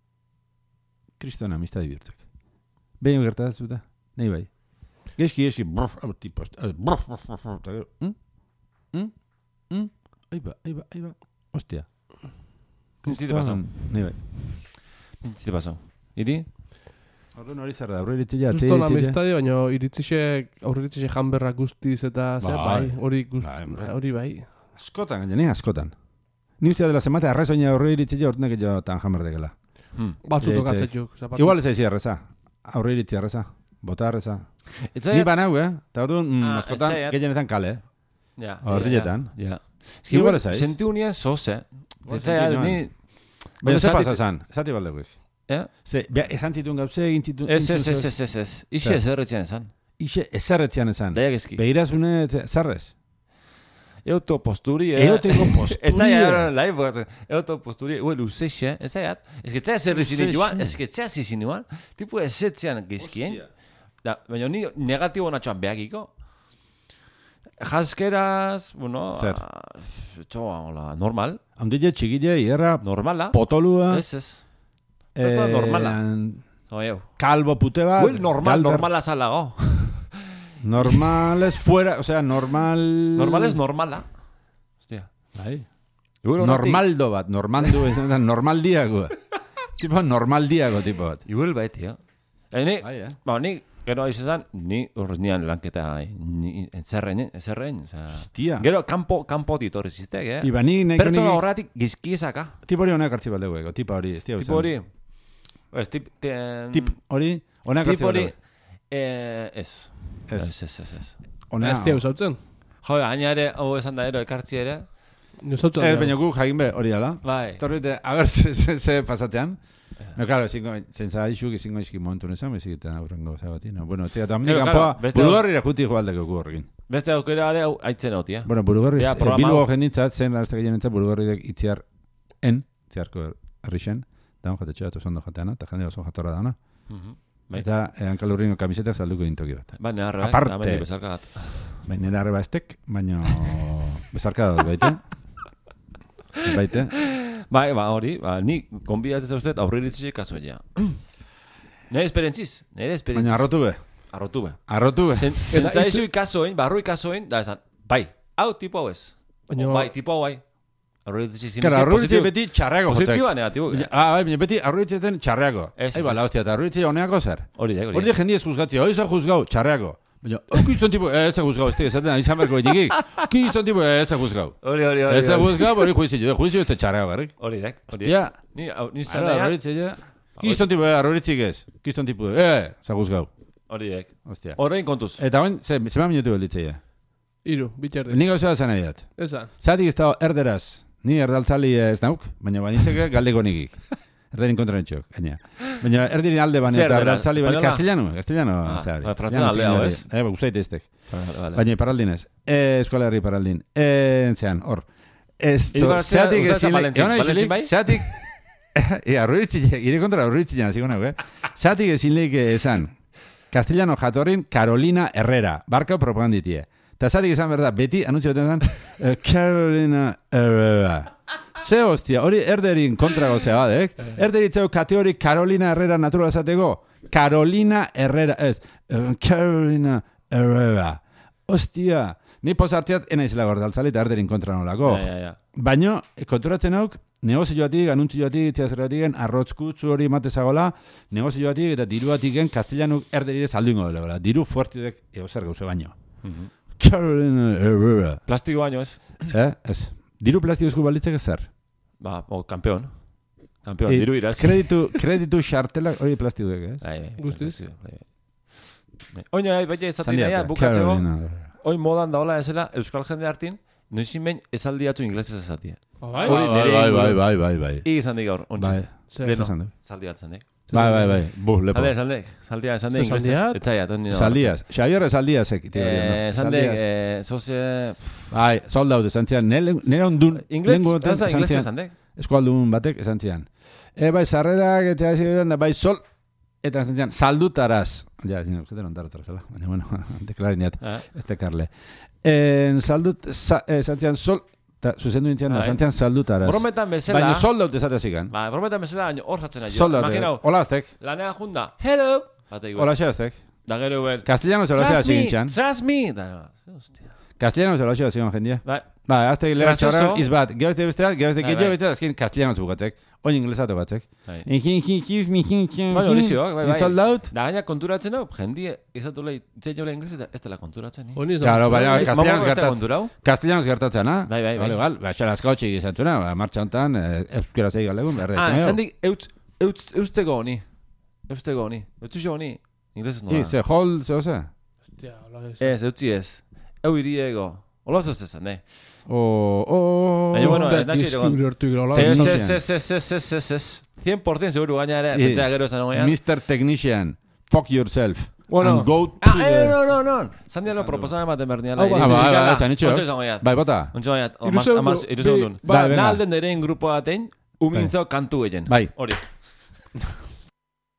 kriston amistade bihurtzek. Behin gertatzen nahi bai. Geski, geski, bruf, hau tipo, hostia, bruf, bruf, bruf, bruf, eta gero, mm? Mm? Mm? Aiba, aiba, aiba, hostia. Nintzite pasau. Nahi bai. Nintzite pasau. Iri? Orduan hori zer da, aurre iritzia, atze Juston iritzia. amistade, baina iritzixe, aurre iritzixe janberra guztiz eta ze, Bai. bai, hori guzti, Bai, bai. hori bai. Askotan, gaina, ni askotan. Ni ustea dela zemate arrazoina aurre iritzia ordunak jo tan jamerdekela. Hmm. Batzu Ire tokatzetuk. Igual ez aizi arreza. Aurre iritzia arreza. Bota arreza. Etzai, Ni banau, eh? Eta orduan, mm, Ah, askotan, ez zaiat. gehienetan kale, eh? ja. Hortiletan. Ja. ja. Igual ez aiz. Sentiu nien zoze. Igual Etzai, sentiu ni... nuen. Baina ze Esatitz- pasa zan? Esati baldekuik. Eh? Ze, beha, esan zituen gauze, egin zituen... Ez, ez, ez, ez, ez, ez. Ixe Zer? ez erretzean esan. Ixe, ezerretzean esan. Daiak eski. Begirazune, zarrez. Euto posturi, eh? Eoteko posturi. Etzai, ara, lai, bogatzen. Euto posturi, ue, luzexe, etzaiat. Ez que etzai zer izin Luzexe. joan, ez que etzai zizin joan. Tipo ez etzean gezkien. Da, baina ni negatibo natxoan behakiko. Jaskeraz, bueno... Zer? Txoa, hola, normal. Handile, txikile, hierra, Normala. potolua... Ez, ez. Pertsona normala. Oieu. Kalbo pute bat. Huel normal, galber- normala zalago. Normal es fuera, o sea, normal... Normal es normala. Hostia. Bai. Igual horretik- Normaldo bat, normandu, ez da, normal diago. Tipo normal diago, tipo bat. Igual bai, tío. Eh, ni, Bai, eh? ba, ni, gero aiz esan, ni horrez nian lanketa, ni, zerrein, zerrein, o sea... Hostia. Gero, kanpo, kanpo ditorri ziztek, eh? Iba ni nahiko Pertsona ni... horretik gizkiezaka. Tipo hori honak hartzi bat dugu, tipo hori, ez tia Tipo hori... Ez, tip... Tip hori, honak hartzi Tipo bat hori... dugu. Eh, ez. Ez. Ez, ez, ez, ez. Ona- Ez tia usautzen. Jo, gaina ere, hau esan da ero, ekartzi ere. Usautzen. Ez, baina gu jakin be, hori dala. Bai. Torrite, a ver, ze, ze, ze pasatzean. No, claro, ezingo, zentza izuk izango izki momentu nezan, bezik eta aurrengo zabati, no? Bueno, txega, eta Claro, amendik claro, kanpoa, beste burugorrira juti joaldeko gu horrekin. Beste aukera ere, hau aitzen hau, tia. Bueno, burugorri, Ja, eh, programa Bilbo hau. jendintzat, zen laraztek gehienentzat burugorridek itziar en, itziarko herrixen, da hon jatetxoa, eta oso ondo jateana, eta jende oso jatorra dauna. Mhm. Bai. Eta eh, hankalurrino kamisetak salduko dintoki bat. Ba, nera arreba, Aparte. da mendi bezarka bat. Baina nera arreba estek, baina bezarka dut, baite. Baite. Bai, ba, hori, ba, ni konbidatzen zauztet aurriritzi kaso ja. Nere esperientziz, nere esperientziz. Baina arrotu be. Arrotu be. Arrotu be. Zentzaizu ikasoen, barru ikasoen, da esan, bai, hau tipo hau ez. Baina- O, bai, tipo hau bai. Aurriritzi zin. Kara, arruritzi beti txarreako jotzek. Positiba, negatibo. Baina- Ah, bai, baina beti arruritzetan txarreako. Ez, Ai, ez, bala, ez. hostia, eta arruritzi honeako zer. Hori da, Hori hori de da. jendiez juzgatzi, hori za juzgau, txarreako. Baina, hau kiston tipo, ez za juzgau, ez esaten, izan berko etikik. Kiston tipo, ez za juzgau. Hori, hori, hori. Ez za juzgau, hori juizio, juizio ez txarreako, garrik. Hori da, hori da. Ja, Ni, hau- ni zan ara, daia, arruritzi, ja. Kiston tipo, arruritzik ez. Kiston tipo, eh, za juzgau. hori da. Hostia. Horrein kontuz. Eta oin, ze, zema minutu belditzeia. Iru, bitxerdi. Ni gauza da zan nahi dat. Esan. Zatik ez da erderaz. Ni erdaltzali ez nauk, baina banitzeke galdeko nikik. Erderin kontra netxok, gaina. Baina erdirin alde bani Zer eta erdera? erdaltzali bani Espainola? castellano, castellano, Ah, zehari. ba, frantzena aldea, hau, ez? Eh, ba, guztaite eztek. Vale, vale. Baina paraldin ez. Eh, eskola herri paraldin. Eh, zean, hor. Ez, Hiru batzea, zeatik usatzen ezin... Valentzin. Egon Valentzin bai? zeatik... E, arruritzi, ire kontra arruritzi jana, zigo nago, eh? Zeatik ezin leik esan. Castellano jatorrin Carolina Herrera. Barka propaganditie. Eta zatik esan berda, beti, anuntzio batean esan, eh, Carolina Herrera. Ze hostia, hori erderin kontra gozea badek. Erderitzeu kateori Carolina Herrera naturala zateko. Carolina Herrera, ez. eh, Carolina Herrera. Hostia. Ni posartziat, ena izela gordaltzali eta erderin kontra nolako. Ja, ja, ja. Baina, konturatzen hauk, negozioatik, anuntzioatik, itziazeratiken, arrotzkutzu hori matezagola, negozioatik eta diruatiken kastellanuk erderire saldungo dela. Diru fuertidek egozer gauze baino. Mhm. Carolina Herrera. Plastiko baino ez. Eh, ez. Diru plastikozko balitzek ezer. Ba, o, kampeon. Kampeon, Eh, diru iraz. Kreditu, kreditu xartelak hori plastikoek, ez? Bai, bai, Guztiz. bai, bai, bai. Oina, bai, bai, ezatik Zandiate, naia, bukatzeko, Carolina Herrera. oin modan daola ezela, euskal jende hartin, noizin behin esaldiatu inglesez ezatia. Bai, Hori Bai, nire bai, inguru. bai, bai, bai, bai. Igi izan dik gaur, ontsi. Bai, Zer Deno. esan du. Zaldi bat dik. Bai, bai, bai. Bu, lepo. Zalde, zalde, zaldia, esan Zer dik inglesez. zaldiat? Etxaiat, oin nire. Saldiaz. Xavier Saldiaz ek. Eh, esan dik, eh, zoze... Bai, soldau esan zian. Nera ondun. Ingles, lenguotan ez da, esan inglesez zian. esan dik. Eskualdun batek esan zian. E, bai, sarrerak eta esan da, bai, sol, eta esan zian, saldutaraz. Ja, zin, zaten ondarotara zela. Baina, bueno, deklarin diat, Eh? ez tekarle. En, saldut, sa, eh, esan zian, sol, eta zuzendu nintzian, Bai. esan zian, saldutaraz. Brometan bezala... Baina soldaut esatea zikan. Ba, brometan bezala, hor jatzen nahi. Soldaut. Imaginau, Hola, aztek. lanea junda, hello! Bate igual. Hola, xe, aztek. Da gero bel. Castellano zela xe, Trust me, zikin trust me! Da, hostia. Castellano zela xe, zikin jendia. Bai, Ba, azte lera Gracioso. txarran izbat. Gero este besteat, gero este Bai, gehiago bai. betzat, azkin castellano zugatzek. Oin inglesatu batzek. bai. Ekin, hi, hi, mi, hi, hi, Bai, hori zioak, bai, bai. Soldaut. Da gaina konturatzen hau, jendie izatu lehi, zein jola ingles eta ez dela konturatzen. Eh? Honi izan. Claro, baina Bai, castellanos Mamako ez da gertatzen. konturau? Castellanos gertatzen, ha? Bai, bai, bai. Vale, gal, ba, xalazka hotxik izatuna, ba, martxa hontan, eh, euskera zei galegun, berre. Ah, esan dik, eutz, eutz, eusteko honi. Eusteko honi. Eutzuxo honi. Inglesez I, nola. ze, hol, ze, oze? Hostia, hola ez. Ez, eutzi ez. Eu iriego. Ola ez esan, eh? O, o... Baina, bueno, Hostia, ez natxi dizkibri egon. hortu gira, hola Ez, ez. no ez, zian. ez, ez, ez, ez, ez, ez. cien por ciento seguro gaina ere, I, pentsea gero esan hogean. mister Technician, fuck yourself. Bueno. And go to Ah, eh, the... no, no, no. Zandiano proposamen ematen berniala. Hau, bai, Ah, bai, bai, esan itxo. Ontsa izango jat. Bai, bota. Ontsa izango jat. Hiru segundo, Amaz, iru segundun. Bai, venga. Nalden derein grupo batein, umintzau kantu egin. Bai. Hori.